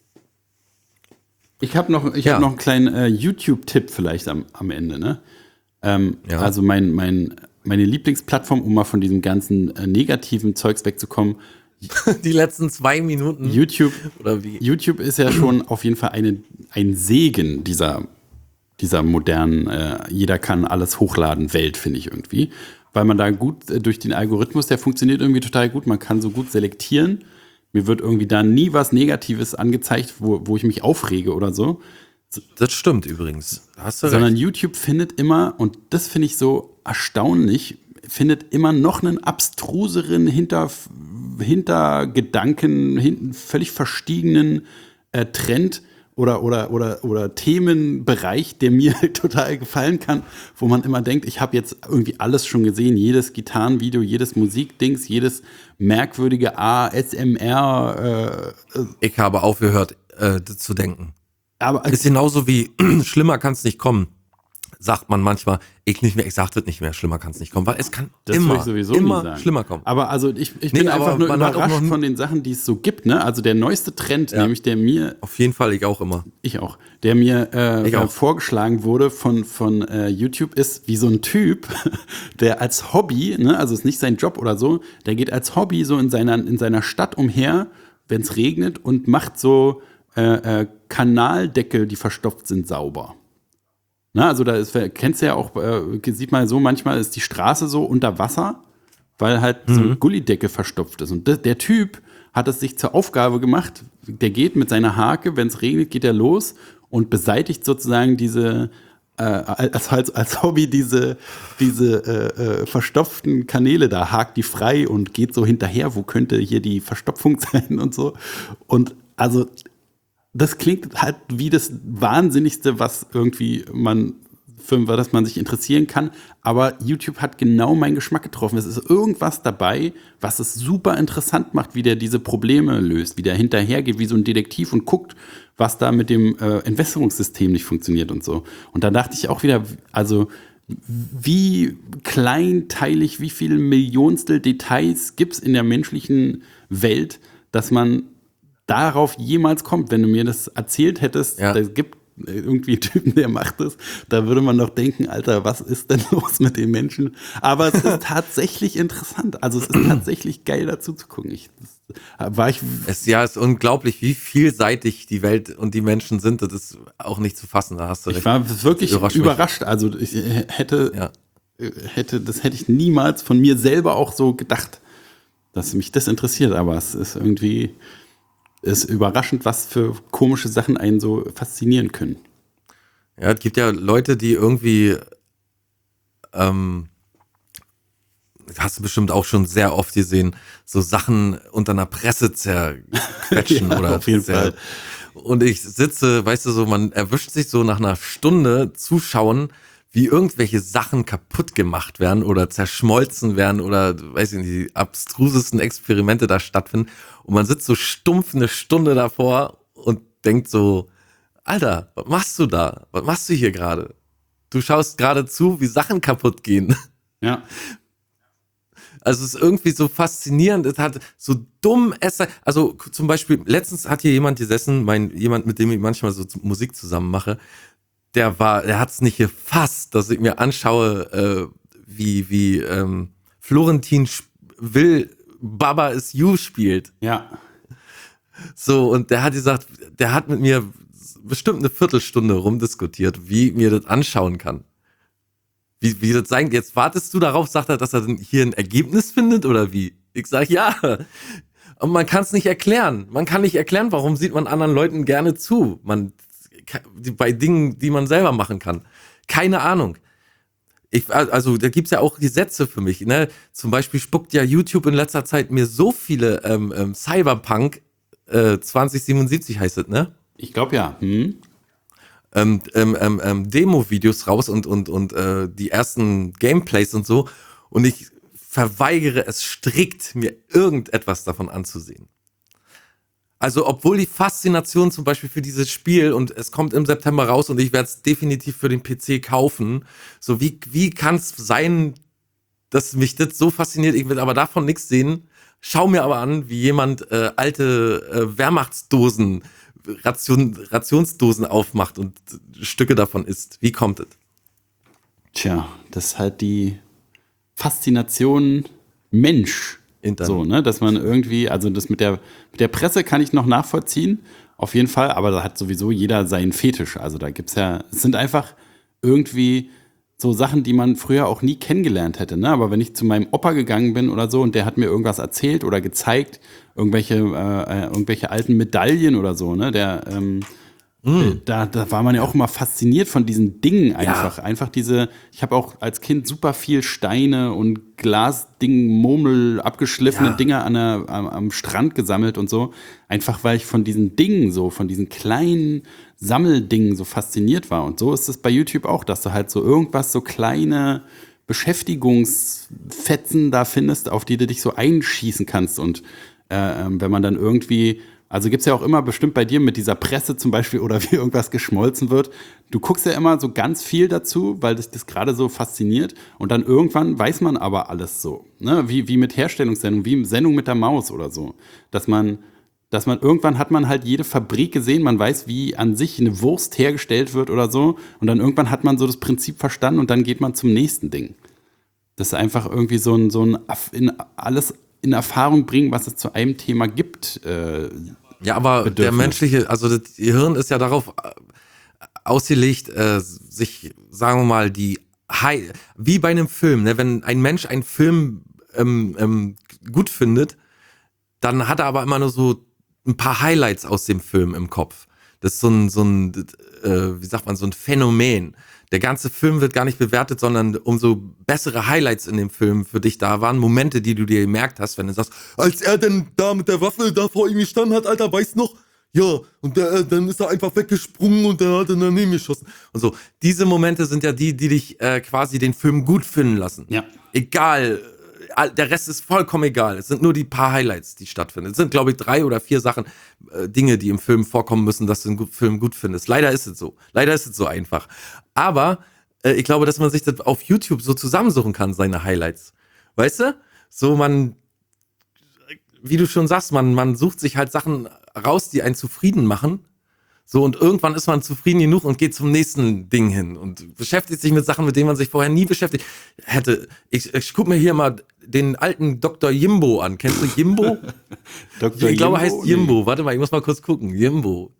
Ich habe noch einen kleinen YouTube-Tipp vielleicht am Ende, ne? Ja. Also meine Lieblingsplattform, um mal von diesem ganzen negativen Zeugs wegzukommen. Die letzten 2 Minuten. YouTube, oder wie? YouTube ist ja schon auf jeden Fall ein Segen dieser modernen, jeder kann alles hochladen Welt, finde ich irgendwie. Weil man da gut durch den Algorithmus, der funktioniert irgendwie total gut, man kann so gut selektieren. Mir wird irgendwie da nie was Negatives angezeigt, wo ich mich aufrege oder so. Das stimmt übrigens. Hast du Sondern recht. YouTube findet immer, und das finde ich so erstaunlich, findet immer noch einen abstruseren Hintergedanken, völlig verstiegenen Trend oder Themenbereich, der mir total gefallen kann, wo man immer denkt, ich habe jetzt irgendwie alles schon gesehen, jedes Gitarrenvideo, jedes Musikdings, jedes merkwürdige ASMR. Ich habe aufgehört, das zu denken. Aber Ist genauso wie schlimmer kann es nicht kommen. Sagt man manchmal, ich sag das nicht mehr, schlimmer kann es nicht kommen, weil es kann das würde immer ich sowieso nie sagen. schlimmer kommen. Aber also ich bin aber einfach nur man hat auch überrascht noch von den Sachen, die es so gibt, ne? Also der neueste Trend, nämlich der mir, Auf jeden Fall, ich auch immer. der mir Ich auch. vorgeschlagen wurde von YouTube, ist wie so ein Typ, der als Hobby, ne, also ist nicht sein Job oder so, der geht als Hobby so in seiner Stadt umher, wenn es regnet, und macht so Kanaldeckel, die verstopft sind, sauber. Na, also da ist, kennst du ja auch, sieht man so, manchmal ist die Straße so unter Wasser, weil halt so eine Gullidecke verstopft ist. Und der Typ hat es sich zur Aufgabe gemacht, der geht mit seiner Hake, wenn es regnet, geht er los und beseitigt sozusagen diese, als Hobby diese verstopften Kanäle da, hakt die frei und geht so hinterher, wo könnte hier die Verstopfung sein und so. Und also das klingt halt wie das Wahnsinnigste, was irgendwie für das man sich interessieren kann. Aber YouTube hat genau meinen Geschmack getroffen. Es ist irgendwas dabei, was es super interessant macht, wie der diese Probleme löst, wie der hinterhergeht, wie so ein Detektiv und guckt, was da mit dem Entwässerungssystem nicht funktioniert und so. Und da dachte ich auch wieder, also wie kleinteilig, wie viele Millionstel Details gibt es in der menschlichen Welt, dass man darauf jemals kommt. Wenn du mir das erzählt hättest, Ja. da gibt irgendwie einen Typen, der macht das, da würde man doch denken, Alter, was ist denn los mit den Menschen? Aber es ist tatsächlich interessant. Also es ist tatsächlich geil dazu zu gucken. Es ist unglaublich, wie vielseitig die Welt und die Menschen sind. Das ist auch nicht zu fassen, da hast du recht. Ich war wirklich überrascht. Also ich hätte ich niemals von mir selber auch so gedacht, dass mich das interessiert. Aber es ist irgendwie überraschend, was für komische Sachen einen so faszinieren können. Ja, es gibt ja Leute, die irgendwie hast du bestimmt auch schon sehr oft gesehen, so Sachen unter einer Presse zerquetschen Ja, oder auf jeden Fall. Und ich sitze, weißt du, so, man erwischt sich so nach einer Stunde Zuschauen, wie irgendwelche Sachen kaputt gemacht werden oder zerschmolzen werden oder, weiß ich nicht, die abstrusesten Experimente da stattfinden. Und man sitzt so stumpf eine Stunde davor und denkt so, Alter, was machst du da? Was machst du hier gerade? Du schaust gerade zu, wie Sachen kaputt gehen. Ja. Also es ist irgendwie so faszinierend, es hat so dumm also zum Beispiel, letztens hat hier jemand gesessen, jemand, mit dem ich manchmal so Musik zusammen mache, der hat es nicht gefasst, dass ich mir anschaue, wie Florentin Will Baba is You spielt. Ja. So, und der hat gesagt, der hat mit mir bestimmt eine Viertelstunde rumdiskutiert, wie mir das anschauen kann. Wie das sein, jetzt wartest du darauf, sagt er, dass er denn hier ein Ergebnis findet oder wie? Ich sag ja. Und man kann es nicht erklären. Man kann nicht erklären, warum sieht man anderen Leuten gerne zu. Bei Dingen, die man selber machen kann. Keine Ahnung. Also da gibt's ja auch Gesetze für mich. Ne? Zum Beispiel spuckt ja YouTube in letzter Zeit mir so viele Cyberpunk 2077 heißt es, ne? Ich glaube ja. Demo-Videos raus und die ersten Gameplays und so. Und ich verweigere es strikt, mir irgendetwas davon anzusehen. Also, obwohl die Faszination zum Beispiel für dieses Spiel und es kommt im September raus und ich werde es definitiv für den PC kaufen. So, wie kann es sein, dass mich das so fasziniert? Ich will aber davon nichts sehen. Schau mir aber an, wie jemand alte Wehrmachtsdosen, Rationsdosen aufmacht und Stücke davon isst. Wie kommt es? Tja, das ist halt die Faszination Mensch. Internet. So, ne, dass man irgendwie, also das mit der Presse kann ich noch nachvollziehen, auf jeden Fall, aber da hat sowieso jeder seinen Fetisch. Also da gibt's ja, es sind einfach irgendwie so Sachen, die man früher auch nie kennengelernt hätte, ne? Aber wenn ich zu meinem Opa gegangen bin oder so und der hat mir irgendwas erzählt oder gezeigt, irgendwelche alten Medaillen oder so, ne? Da war man ja auch immer fasziniert von diesen Dingen einfach. Ja. Einfach ich habe auch als Kind super viel Steine und Glasding, abgeschliffene Dinger am Strand gesammelt und so. Einfach weil ich von diesen Dingen so, von diesen kleinen Sammeldingen so fasziniert war. Und so ist es bei YouTube auch, dass du halt so irgendwas, so kleine Beschäftigungsfetzen da findest, auf die du dich so einschießen kannst. Und wenn man dann irgendwie, also gibt's ja auch immer bestimmt bei dir mit dieser Presse zum Beispiel oder wie irgendwas geschmolzen wird. Du guckst ja immer so ganz viel dazu, weil dich das gerade so fasziniert. Und dann irgendwann weiß man aber alles so. Ne? Wie mit Herstellungssendung, wie Sendung mit der Maus oder so. Dass man irgendwann hat man halt jede Fabrik gesehen, man weiß, wie an sich eine Wurst hergestellt wird oder so. Und dann irgendwann hat man so das Prinzip verstanden und dann geht man zum nächsten Ding. Das ist einfach irgendwie so ein alles in Erfahrung bringen, was es zu einem Thema gibt. Ja, aber Bedürfnis. Der menschliche, also das Gehirn ist ja darauf ausgelegt, sich, sagen wir mal, wie bei einem Film, ne? Wenn ein Mensch einen Film gut findet, dann hat er aber immer nur so ein paar Highlights aus dem Film im Kopf. Das ist so ein wie sagt man, so ein Phänomen. Der ganze Film wird gar nicht bewertet, sondern umso bessere Highlights in dem Film für dich da waren, Momente, die du dir gemerkt hast, wenn du sagst, als er denn da mit der Waffe da vor ihm gestanden hat, Alter, weißt noch? Ja, und dann ist er einfach weggesprungen und der hat dann daneben geschossen. Und so, diese Momente sind ja die dich quasi den Film gut finden lassen. Ja. Egal, der Rest ist vollkommen egal. Es sind nur die paar Highlights, die stattfinden. Es sind, glaube ich, 3 oder 4 Sachen, Dinge, die im Film vorkommen müssen, dass du den Film gut findest. Leider ist es so. Leider ist es so einfach. Aber ich glaube, dass man sich das auf YouTube so zusammensuchen kann, seine Highlights. Weißt du? So wie du schon sagst, man sucht sich halt Sachen raus, die einen zufrieden machen. So, und irgendwann ist man zufrieden genug und geht zum nächsten Ding hin und beschäftigt sich mit Sachen, mit denen man sich vorher nie beschäftigt hätte. Ich guck mir hier mal den alten Dr. Jimbo an. Kennst du Jimbo? Dr. Ich glaube, er Jimbo? heißt Jimbo. Warte mal, ich muss mal kurz gucken. Jimbo.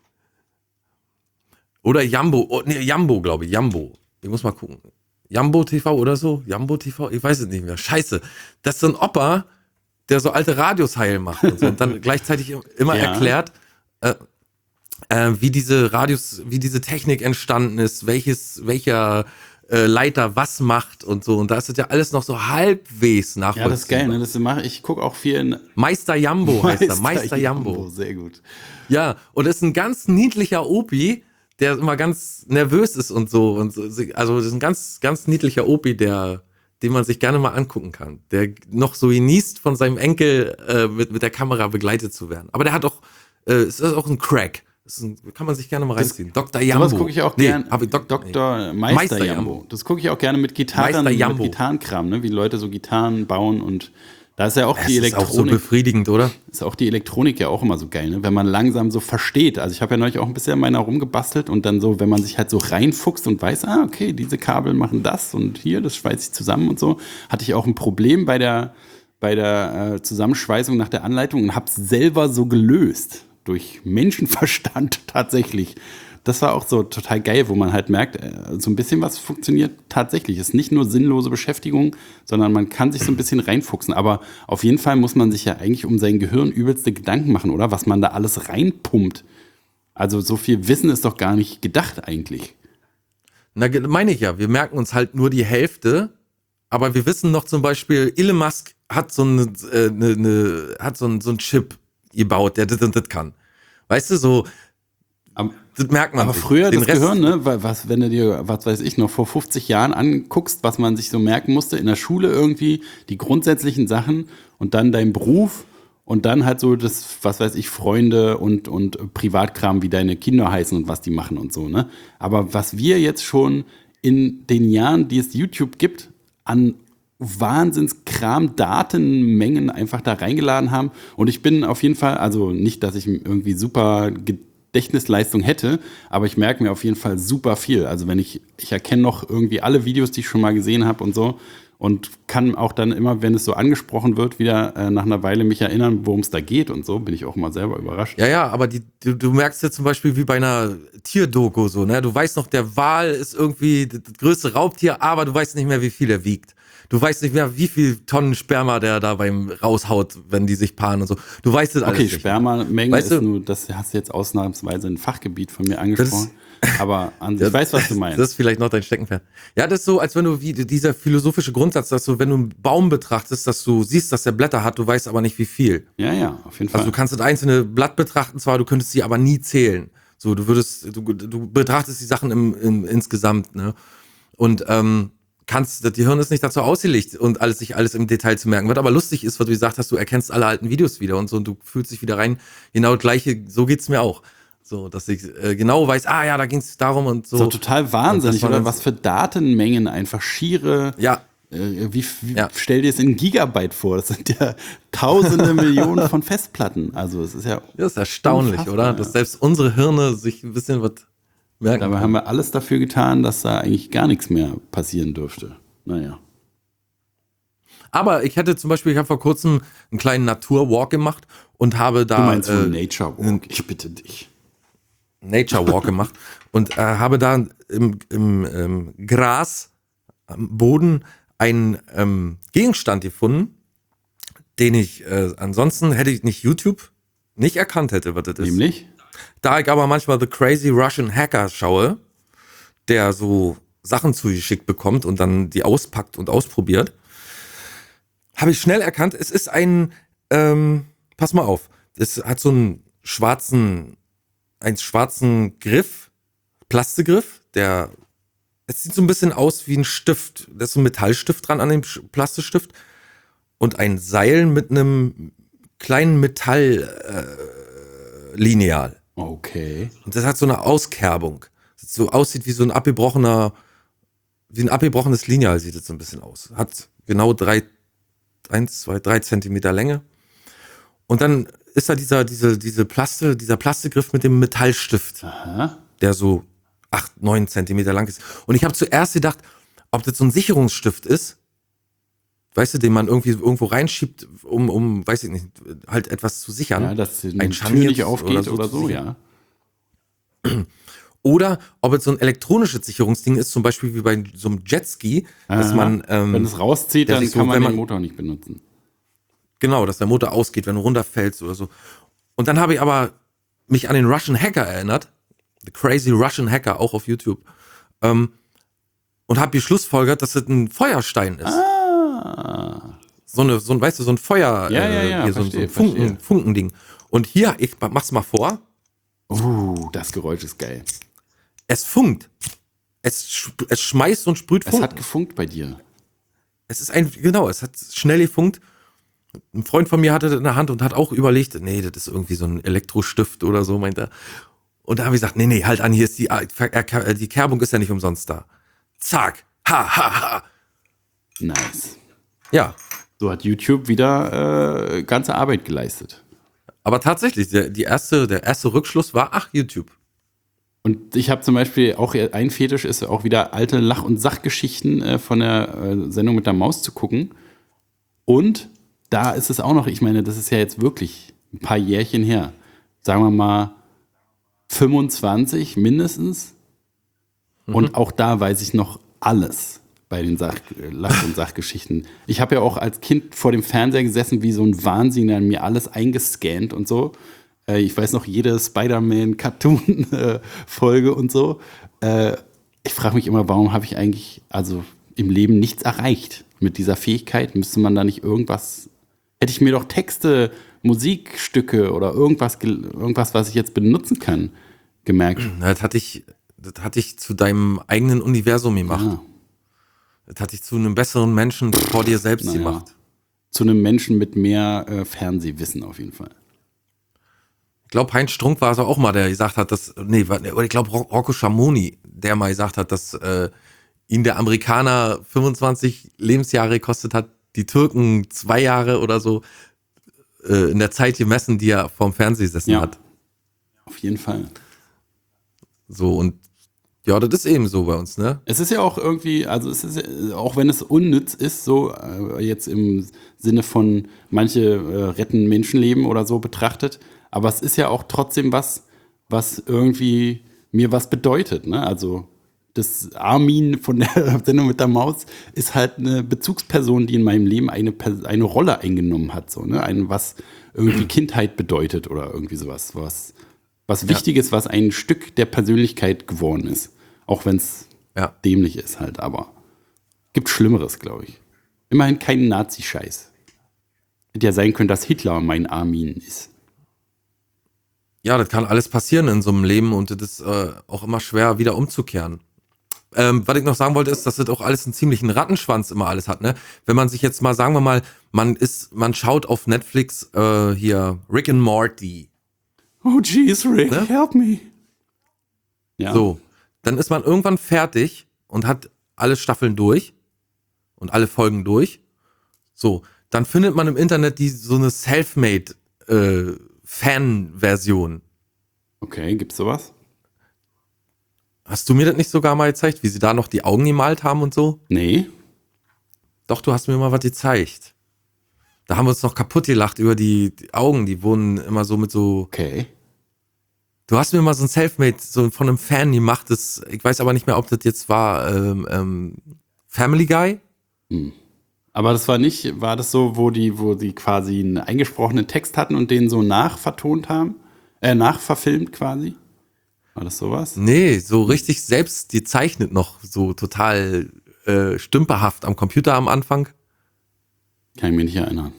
Oder Jambo. Oh, nee, Jambo, glaube ich. Jambo. Ich muss mal gucken. Jambo TV oder so? Jambo TV? Ich weiß es nicht mehr. Scheiße. Das ist so ein Opa, der so alte Radios heil macht und so. Und dann gleichzeitig immer erklärt, wie diese Radios, wie diese Technik entstanden ist, welcher Leiter was macht und so. Und da ist das ja alles noch so halbwegs nachvollziehbar. Ja, das ist geil, ne? Das mache ich. Gucke auch viel in Meister Jambo heißt er. Meister Jambo. Sehr gut. Ja, und ist ein ganz niedlicher Opi, der immer ganz nervös ist und so. Und so. Also das ist ein ganz, ganz niedlicher Opi, den man sich gerne mal angucken kann. Der noch so genießt, von seinem Enkel mit der Kamera begleitet zu werden. Aber der hat auch, ist auch ein Crack. Kann man sich gerne mal reinziehen. Dr. Jambo. Das gucke ich auch gerne. Dr. Meister Jambo. Das gucke ich auch gerne mit Gitarren, Meister Jambo. mit Gitarrenkram, ne? Wie Leute so Gitarren bauen und da ist ja auch die Das ist auch so Elektronik. befriedigend, oder? Ist auch die Elektronik ja auch immer so geil, ne? Wenn man langsam so versteht. Also ich habe ja neulich auch ein bisschen an meiner rumgebastelt und dann so, wenn man sich halt so reinfuchst und weiß, okay, diese Kabel machen das und hier, das schweißt sich zusammen und so, hatte ich auch ein Problem bei der Zusammenschweißung nach der Anleitung und habe es selber so gelöst. Durch Menschenverstand tatsächlich. Das war auch so total geil, wo man halt merkt, so ein bisschen was funktioniert tatsächlich. Es ist nicht nur sinnlose Beschäftigung, sondern man kann sich so ein bisschen reinfuchsen. Aber auf jeden Fall muss man sich ja eigentlich um sein Gehirn übelste Gedanken machen, oder? Was man da alles reinpumpt. Also so viel Wissen ist doch gar nicht gedacht eigentlich. Na, meine ich ja. Wir merken uns halt nur die Hälfte, aber wir wissen noch zum Beispiel, Elon Musk hat so einen Chip gebaut, der das und das kann. Weißt du, so, das merkt man. Aber sich. früher Den das Rest, Gehirn, ne, wenn du dir, was weiß ich, noch vor 50 Jahren anguckst, was man sich so merken musste in der Schule irgendwie, die grundsätzlichen Sachen und dann dein Beruf und dann halt so das, was weiß ich, Freunde und Privatkram, wie deine Kinder heißen und was die machen und so, ne. Aber was wir jetzt schon in den Jahren, die es YouTube gibt, an Wahnsinnskram, Datenmengen einfach da reingeladen haben. Und ich bin auf jeden Fall, also nicht, dass ich irgendwie super Gedächtnisleistung hätte, aber ich merke mir auf jeden Fall super viel. Also wenn ich erkenne noch irgendwie alle Videos, die ich schon mal gesehen habe und so und kann auch dann immer, wenn es so angesprochen wird, wieder nach einer Weile mich erinnern, worum es da geht und so, bin ich auch immer selber überrascht. Ja, aber du merkst ja zum Beispiel wie bei einer Tierdoku so, ne? Du weißt noch, der Wal ist irgendwie das größte Raubtier, aber du weißt nicht mehr, wie viel er wiegt. Du weißt nicht mehr, wie viel Tonnen Sperma der da beim raushaut, wenn die sich paaren und so. Du weißt das alles Okay, nicht. Spermamenge Weißt ist du? nur, das hast du jetzt ausnahmsweise ein Fachgebiet von mir angesprochen. Aber ich weiß, was du meinst. Das ist vielleicht noch dein Steckenpferd. Ja, das ist so, als wenn du, wie dieser philosophische Grundsatz, dass du, wenn du einen Baum betrachtest, dass du siehst, dass der Blätter hat, du weißt aber nicht, wie viel. Ja, auf jeden Fall. Also du kannst das einzelne Blatt betrachten zwar, du könntest sie aber nie zählen. So, du betrachtest die Sachen insgesamt, ne? Und, das Gehirn ist nicht dazu ausgelegt und sich alles im Detail zu merken. Was aber lustig ist, was du gesagt hast, du erkennst alle alten Videos wieder und so und du fühlst dich wieder rein. Genau das Gleiche, so geht's mir auch. So, dass ich genau weiß, da ging's darum und so. So total wahnsinnig, oder? Was für Datenmengen einfach schiere. Ja. Stell dir es in Gigabyte vor. Das sind ja tausende Millionen von Festplatten. Also es ist ja. Das ist erstaunlich, oder? Ja. Dass selbst unsere Hirne sich ein bisschen was merken. Dabei haben wir alles dafür getan, dass da eigentlich gar nichts mehr passieren dürfte. Naja. Aber ich habe vor kurzem einen kleinen Naturwalk gemacht und habe da. Du meinst so Nature Walk, ich bitte dich. Nature Walk gemacht und habe da im Gras am Boden einen Gegenstand gefunden, den ich ansonsten hätte ich nicht YouTube nicht erkannt hätte, was das ist. Nämlich? Da ich aber manchmal The Crazy Russian Hacker schaue, der so Sachen zugeschickt bekommt und dann die auspackt und ausprobiert, habe ich schnell erkannt, es ist ein, pass mal auf, es hat so einen schwarzen Griff, Plastikgriff, es sieht so ein bisschen aus wie ein Stift, da ist so ein Metallstift dran an dem Plastikstift und ein Seil mit einem kleinen Metalllineal. Okay. Und das hat so eine Auskerbung. Das so aussieht wie ein abgebrochenes Lineal sieht es so ein bisschen aus. Hat genau 3 Zentimeter Länge. Und dann ist da dieser Plastikgriff mit dem Metallstift, der so 8, 9 Zentimeter lang ist. Und ich habe zuerst gedacht, ob das so ein Sicherungsstift ist, weißt du, den man irgendwie irgendwo reinschiebt, um weiß ich nicht, halt etwas zu sichern. Ja, dass die ein Tür nicht Scharnier aufgeht zu oder so, sichern. ja. Oder ob es so ein elektronisches Sicherungsding ist, zum Beispiel wie bei so einem Jetski, dass man wenn es rauszieht, dann sich kann so, man wenn den man- Motor nicht benutzen. Genau, dass der Motor ausgeht, wenn du runterfällst oder so. Und dann habe ich aber mich an den Russian Hacker erinnert, The Crazy Russian Hacker, auch auf YouTube, und habe geschlussfolgert, dass das ein Feuerstein ist. So ein, weißt du, so ein Feuer, Ja, hier, so verstehe, ein Funkending. Und hier, ich mach's mal vor, Das Geräusch ist geil. es funkt. Es schmeißt und sprüht Es Funken. hat gefunkt bei dir. Es hat schnell gefunkt. Ein Freund von mir hatte das in der Hand und hat auch überlegt, nee, das ist irgendwie so ein Elektrostift oder so, meint er. Und da habe ich gesagt, nee, halt an, hier ist die Kerbung ist ja nicht umsonst da. Zack, ha. Nice. Ja, So hat YouTube wieder ganze Arbeit geleistet. aber tatsächlich, der erste Rückschluss war, YouTube. Und ich habe zum Beispiel auch ein Fetisch ist auch wieder alte Lach- und Sachgeschichten von der Sendung mit der Maus zu gucken. Und da ist es auch noch, ich meine, das ist ja jetzt wirklich ein paar Jährchen her. Sagen wir mal 25 mindestens. Und auch da weiß ich noch alles bei den Lach- und Sachgeschichten. Ich habe ja auch als Kind vor dem Fernseher gesessen, wie so ein Wahnsinniger, an mir alles eingescannt und so. Ich weiß noch jede Spider-Man-Cartoon-Folge und so. Ich frage mich immer, warum habe ich eigentlich also im Leben nichts erreicht mit dieser Fähigkeit? Müsste man da nicht irgendwas, hätte ich mir doch Texte, Musikstücke oder irgendwas, was ich jetzt benutzen kann, gemerkt. Das hatte ich zu deinem eigenen Universum gemacht. Ja. Das hatte ich zu einem besseren Menschen vor dir selbst gemacht. Zu einem Menschen mit mehr Fernsehwissen auf jeden Fall. Ich glaube, Heinz Strunk war es auch mal, der gesagt hat, oder ich glaube, Rocco Schamoni, der mal gesagt hat, dass ihn der Amerikaner 25 Lebensjahre gekostet hat, die Türken 2 Jahre oder so in der Zeit gemessen, die er vorm Fernseher gesessen hat. Auf jeden Fall. So, und ja, das ist eben so bei uns, ne? Es ist ja auch irgendwie, also es ist ja, auch wenn es unnütz ist, so jetzt im Sinne von manche retten Menschenleben oder so betrachtet, aber es ist ja auch trotzdem was irgendwie mir was bedeutet, ne? Also das Armin von der Sendung mit der Maus ist halt eine Bezugsperson, die in meinem Leben eine Rolle eingenommen hat, so, ne? Was irgendwie Kindheit bedeutet oder irgendwie sowas, was Wichtiges, was ein Stück der Persönlichkeit geworden ist. Auch wenn es dämlich ist halt, aber gibt Schlimmeres, glaube ich. Immerhin kein Nazi-Scheiß. Hätte ja sein können, dass Hitler mein Armin ist. Ja, das kann alles passieren in so einem Leben und das ist auch immer schwer wieder umzukehren. Was ich noch sagen wollte, ist, dass das auch alles einen ziemlichen Rattenschwanz immer alles hat, ne? Wenn man sich jetzt mal, sagen wir mal, man schaut auf Netflix hier Rick and Morty. Oh jeez, Rick, Ne? help me. Ja. So, dann ist man irgendwann fertig und hat alle Staffeln durch und alle Folgen durch. So, dann findet man im Internet so eine Selfmade Fan-Version. Okay, gibt's sowas? Hast du mir das nicht sogar mal gezeigt, wie sie da noch die Augen gemalt haben und so? Nee. Doch, du hast mir mal was gezeigt. Da haben wir uns noch kaputt gelacht über die Augen, die wurden immer so mit so. Okay. Du hast mir mal so ein Selfmade so von einem Fan gemacht, ich weiß aber nicht mehr, ob das jetzt war Family Guy. Aber das war das so, wo die quasi einen eingesprochenen Text hatten und den so nachvertont haben? Nachverfilmt quasi? War das sowas? Nee, so richtig selbst gezeichnet noch, so total stümperhaft am Computer am Anfang. Kann ich mich nicht erinnern.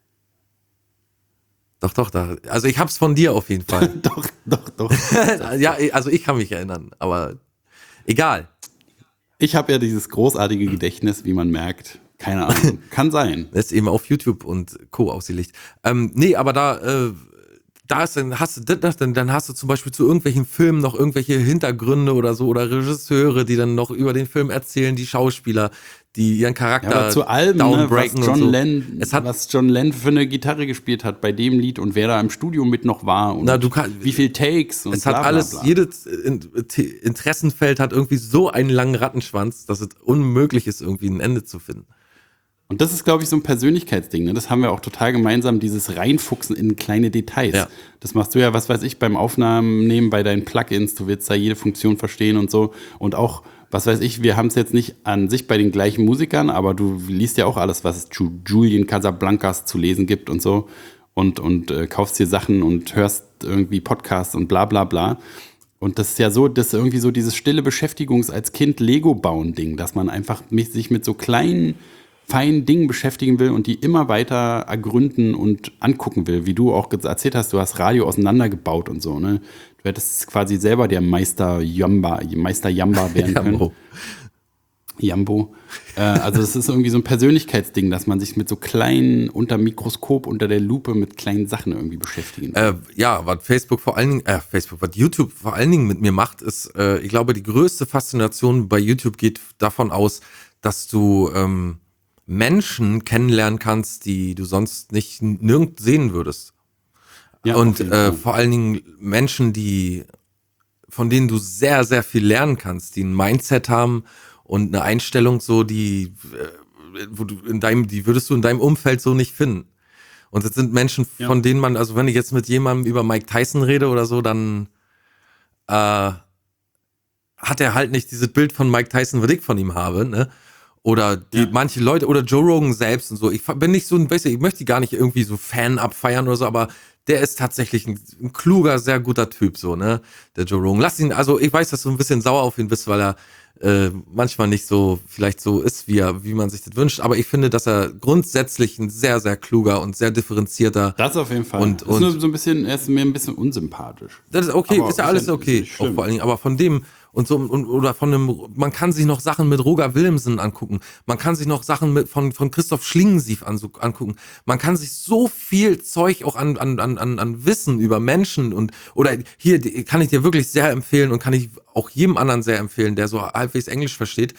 Doch, also ich hab's von dir auf jeden Fall. Doch. Ja, also ich kann mich erinnern, aber egal. Ich habe ja dieses großartige Gedächtnis, wie man merkt. Keine Ahnung. Kann sein. Das ist eben auf YouTube und Co. ausgelegt. Nee, aber dann hast du zum Beispiel zu irgendwelchen Filmen noch irgendwelche Hintergründe oder so oder Regisseure, die dann noch über den Film erzählen, die Schauspieler, die ihren Charakter Ja, aber zu allem, ne, downbreaken und so. was John Lennon für eine Gitarre gespielt hat bei dem Lied und wer da im Studio mit noch war und wie viel Takes und es hat bla, bla, alles, bla. jedes Interessenfeld hat irgendwie so einen langen Rattenschwanz, dass es unmöglich ist, irgendwie ein Ende zu finden. Und das ist, glaube ich, so ein Persönlichkeitsding. Ne? Das haben wir auch total gemeinsam, dieses Reinfuchsen in kleine Details. Ja. Das machst du ja, was weiß ich, beim Aufnahmen nehmen bei deinen Plugins. Du willst da jede Funktion verstehen und so. Und auch, was weiß ich, wir haben es jetzt nicht an sich bei den gleichen Musikern, aber du liest ja auch alles, was es zu Julian Casablancas zu lesen gibt und so. Und kaufst dir Sachen und hörst irgendwie Podcasts und bla bla bla. Und das ist ja so, das ist irgendwie so dieses stille Beschäftigungs- als Kind Lego-Bauen-Ding, dass man einfach sich mit so kleinen feinen Dingen beschäftigen will und die immer weiter ergründen und angucken will, wie du auch erzählt hast, du hast Radio auseinandergebaut und so, ne? Du hättest quasi selber der Meister Jamba werden können. Jambo. Also es ist irgendwie so ein Persönlichkeitsding, dass man sich mit so kleinen, unter Mikroskop, unter der Lupe mit kleinen Sachen irgendwie beschäftigen will. Ja, was was YouTube vor allen Dingen mit mir macht, ist, ich glaube, die größte Faszination bei YouTube geht davon aus, dass du Menschen kennenlernen kannst, die du sonst nirgends sehen würdest. Ja, und vor allen Dingen Menschen, von denen du sehr, sehr viel lernen kannst, die ein Mindset haben und eine Einstellung so, die würdest du in deinem Umfeld so nicht finden. Und das sind Menschen, von denen man, also wenn ich jetzt mit jemandem über Mike Tyson rede oder so, dann hat er halt nicht dieses Bild von Mike Tyson, was ich von ihm habe, ne? Oder manche Leute, oder Joe Rogan selbst und so. Ich bin nicht so ich möchte die gar nicht irgendwie so Fan abfeiern oder so, aber der ist tatsächlich ein kluger, sehr guter Typ, so, ne? Der Joe Rogan. Lass ihn, also ich weiß, dass du ein bisschen sauer auf ihn bist, weil er manchmal nicht so, vielleicht so ist, wie man sich das wünscht, aber ich finde, dass er grundsätzlich ein sehr, sehr kluger und sehr differenzierter. Das auf jeden Fall. Und ist nur so ein bisschen, er ist mir ein bisschen unsympathisch. Das ist okay, aber ist ja alles okay. Auch vor allen Dingen, aber von dem und so, oder von einem, man kann sich noch Sachen mit Roger Willemsen angucken. Man kann sich noch Sachen von Christoph Schlingensief angucken. Man kann sich so viel Zeug auch an Wissen über Menschen oder hier kann ich dir wirklich sehr empfehlen und kann ich auch jedem anderen sehr empfehlen, der so halbwegs Englisch versteht.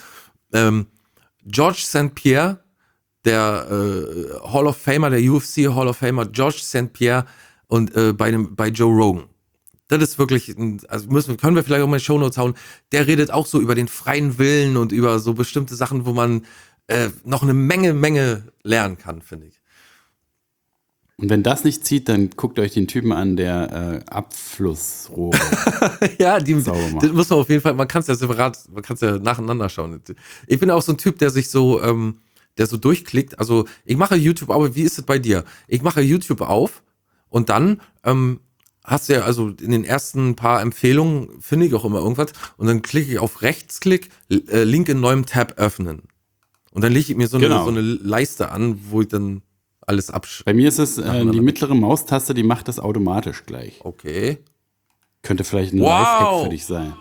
George St. Pierre, der Hall of Famer, der UFC Hall of Famer, George St. Pierre und bei Joe Rogan. Das ist wirklich, können wir vielleicht auch mal in die Shownotes hauen, der redet auch so über den freien Willen und über so bestimmte Sachen, wo man noch eine Menge lernen kann, finde ich. Und wenn das nicht zieht, dann guckt euch den Typen an, der Abflussrohre ja, sauber macht. das muss man auf jeden Fall, man kann es ja separat, man kann es ja nacheinander schauen. Ich bin auch so ein Typ, der sich so, der so durchklickt. Also ich mache YouTube, aber wie ist es bei dir? Ich mache YouTube auf und dann hast du ja, also in den ersten paar Empfehlungen finde ich auch immer irgendwas und dann klicke ich auf Rechtsklick, Link in neuem Tab öffnen. Und dann lege ich mir so eine Leiste an, wo ich dann alles Bei mir ist es die mittlere Maustaste, die macht das automatisch gleich. Okay. Könnte vielleicht ein Lifehack für dich sein.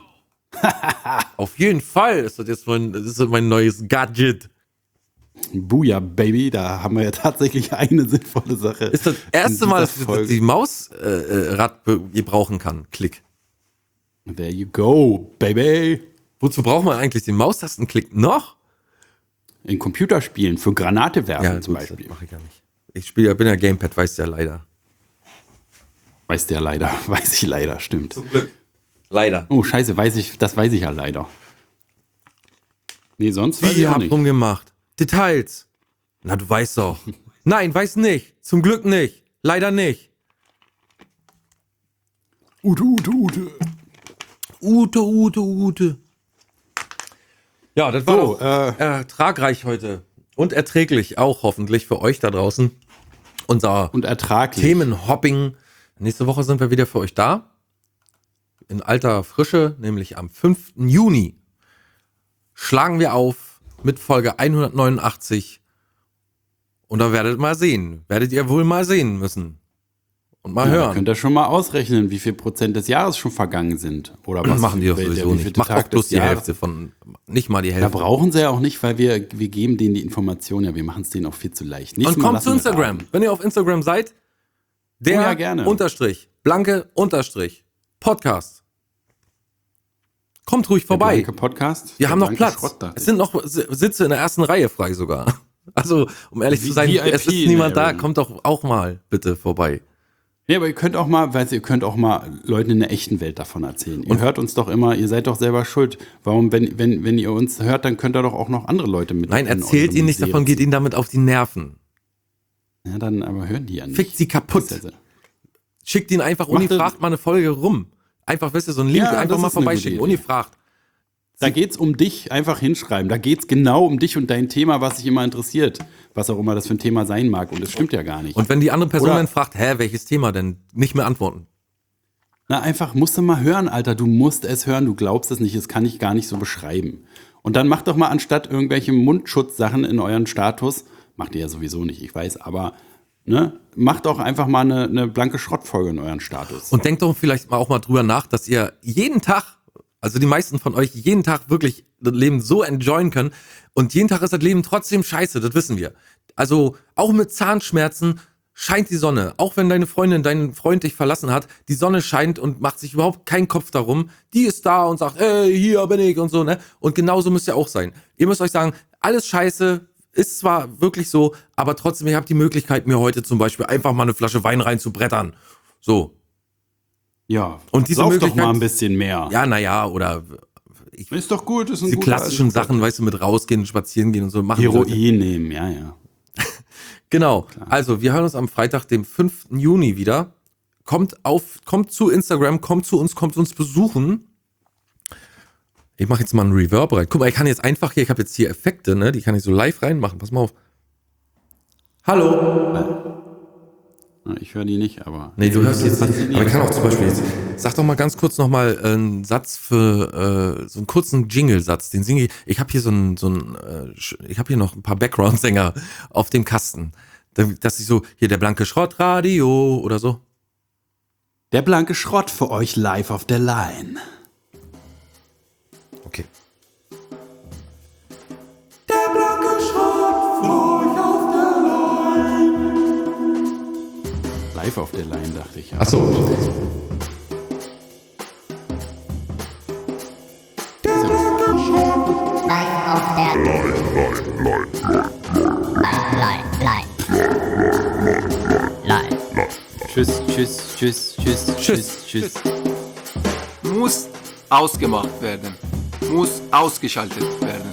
Auf jeden Fall ist das jetzt mein neues Gadget. Booyah, Baby, da haben wir ja tatsächlich eine sinnvolle Sache. Ist das erste Mal, dass die Maus Rad gebrauchen kann. Klick. There you go, Baby. Wozu braucht man eigentlich den Maustastenklick noch? In Computerspielen, für Granate werfen zum Beispiel. Das mache ich ja nicht. Bin ja Gamepad, weißt du ja leider. Weiß ich leider, stimmt. Zum Glück. Leider. Oh, scheiße, das weiß ich ja leider. Nee, sonst weiß ich auch nicht. Rumgemacht. Details. Na, du weißt doch. Nein, weiß nicht. Zum Glück nicht. Leider nicht. Ute. Ja, das war doch ertragreich heute. Und erträglich auch hoffentlich für euch da draußen. Unser Themenhopping. Nächste Woche sind wir wieder für euch da. In alter Frische, nämlich am 5. Juni. Schlagen wir auf mit Folge 189. Und da werdet ihr wohl mal sehen müssen. Und mal hören. Könnt ihr schon mal ausrechnen, wie viel Prozent des Jahres schon vergangen sind. Oder was machen die doch sowieso nicht. Macht auch bloß die Hälfte von, nicht mal die Hälfte. Da brauchen sie ja auch nicht, weil wir geben denen die Informationen, ja, wir machen es denen auch viel zu leicht. Und kommt zu Instagram. Wenn ihr auf Instagram seid, der _, Blanke _ Podcast. Kommt ruhig Der vorbei. blanke Podcast. Wir der haben noch blanke Platz. Schrott, dachte Es sind noch Sitze in der ersten Reihe frei sogar. Also, um ehrlich zu sein, VIP es ist niemand da. Area. Kommt doch auch mal bitte vorbei. Ja, aber ihr könnt auch mal, ihr könnt auch mal Leuten in der echten Welt davon erzählen. Ihr hört uns doch immer, ihr seid doch selber schuld. Warum, wenn ihr uns hört, dann könnt ihr doch auch noch andere Leute mit. Nein, in erzählt eure ihnen nicht Misere davon, geht ziehen. ihnen damit auf die Nerven. Ja, dann aber hören die ja nicht. Fickt sie kaputt. Das ist ja so. Schickt ihn einfach ungefragt mal eine Folge rum. Einfach, weißt du, so ein Link, Ja, einfach das mal ist eine vorbeischicken, gute Idee. ungefragt. Da geht's um dich, einfach hinschreiben. Da geht's genau um dich und dein Thema, was dich immer interessiert. Was auch immer das für ein Thema sein mag. Und das stimmt ja gar nicht. Und wenn die andere Person Oder- dann fragt, welches Thema denn? Nicht mehr antworten. Na, einfach musst du mal hören, Alter. Du musst es hören. Du glaubst es nicht. Das kann ich gar nicht so beschreiben. Und dann macht doch mal anstatt irgendwelche Mundschutzsachen in euren Status, macht ihr ja sowieso nicht, ich weiß, aber ne, macht doch einfach mal eine blanke Schrottfolge in euren Status. Und denkt doch vielleicht auch mal drüber nach, dass ihr jeden Tag, also die meisten von euch, jeden Tag wirklich das Leben so enjoyen können. Und jeden Tag ist das Leben trotzdem scheiße, das wissen wir. Also auch mit Zahnschmerzen scheint die Sonne. Auch wenn deine Freundin, dein Freund dich verlassen hat, die Sonne scheint und macht sich überhaupt keinen Kopf darum. Die ist da und sagt, ey, hier bin ich und so, ne? Und genauso müsst ihr auch sein. Ihr müsst euch sagen, alles scheiße, ist zwar wirklich so, aber trotzdem, ihr habt die Möglichkeit, mir heute zum Beispiel einfach mal eine Flasche Wein reinzubrettern. So. Ja, Und diese sauf doch Möglichkeit- mal ein bisschen mehr. Ja, naja, oder Ist doch gut, ist ein diese guter klassischen Alter. Sachen, weißt du, mit rausgehen, spazieren gehen und so machen. Heroin nehmen, ja, ja. Genau. Also, wir hören uns am Freitag, dem 5. Juni wieder. Kommt zu Instagram, kommt uns besuchen. Ich mache jetzt mal einen Reverb rein. Guck mal, ich kann jetzt einfach hier, ich habe jetzt hier Effekte, ne? Die kann ich so live reinmachen. Pass mal auf. Hallo. Na, ich höre die nicht, aber. Nee, du hörst jetzt nicht. Aber ich kann auch zum Beispiel jetzt. Sag doch mal ganz kurz nochmal einen Satz für so einen kurzen Jingle-Satz. Den singe ich. Ich habe hier ich habe hier noch ein paar Background-Sänger auf dem Kasten. Dass ich so, hier der blanke Schrottradio oder so. Der blanke Schrott für euch live auf der Line. Okay. Live auf der Line, dachte ich. Ja. Achso. Live auf der Live. Tschüss, tschüss, tschüss, tschüss, tschüss, tschüss. Muss ausgemacht werden. Muss ausgeschaltet werden.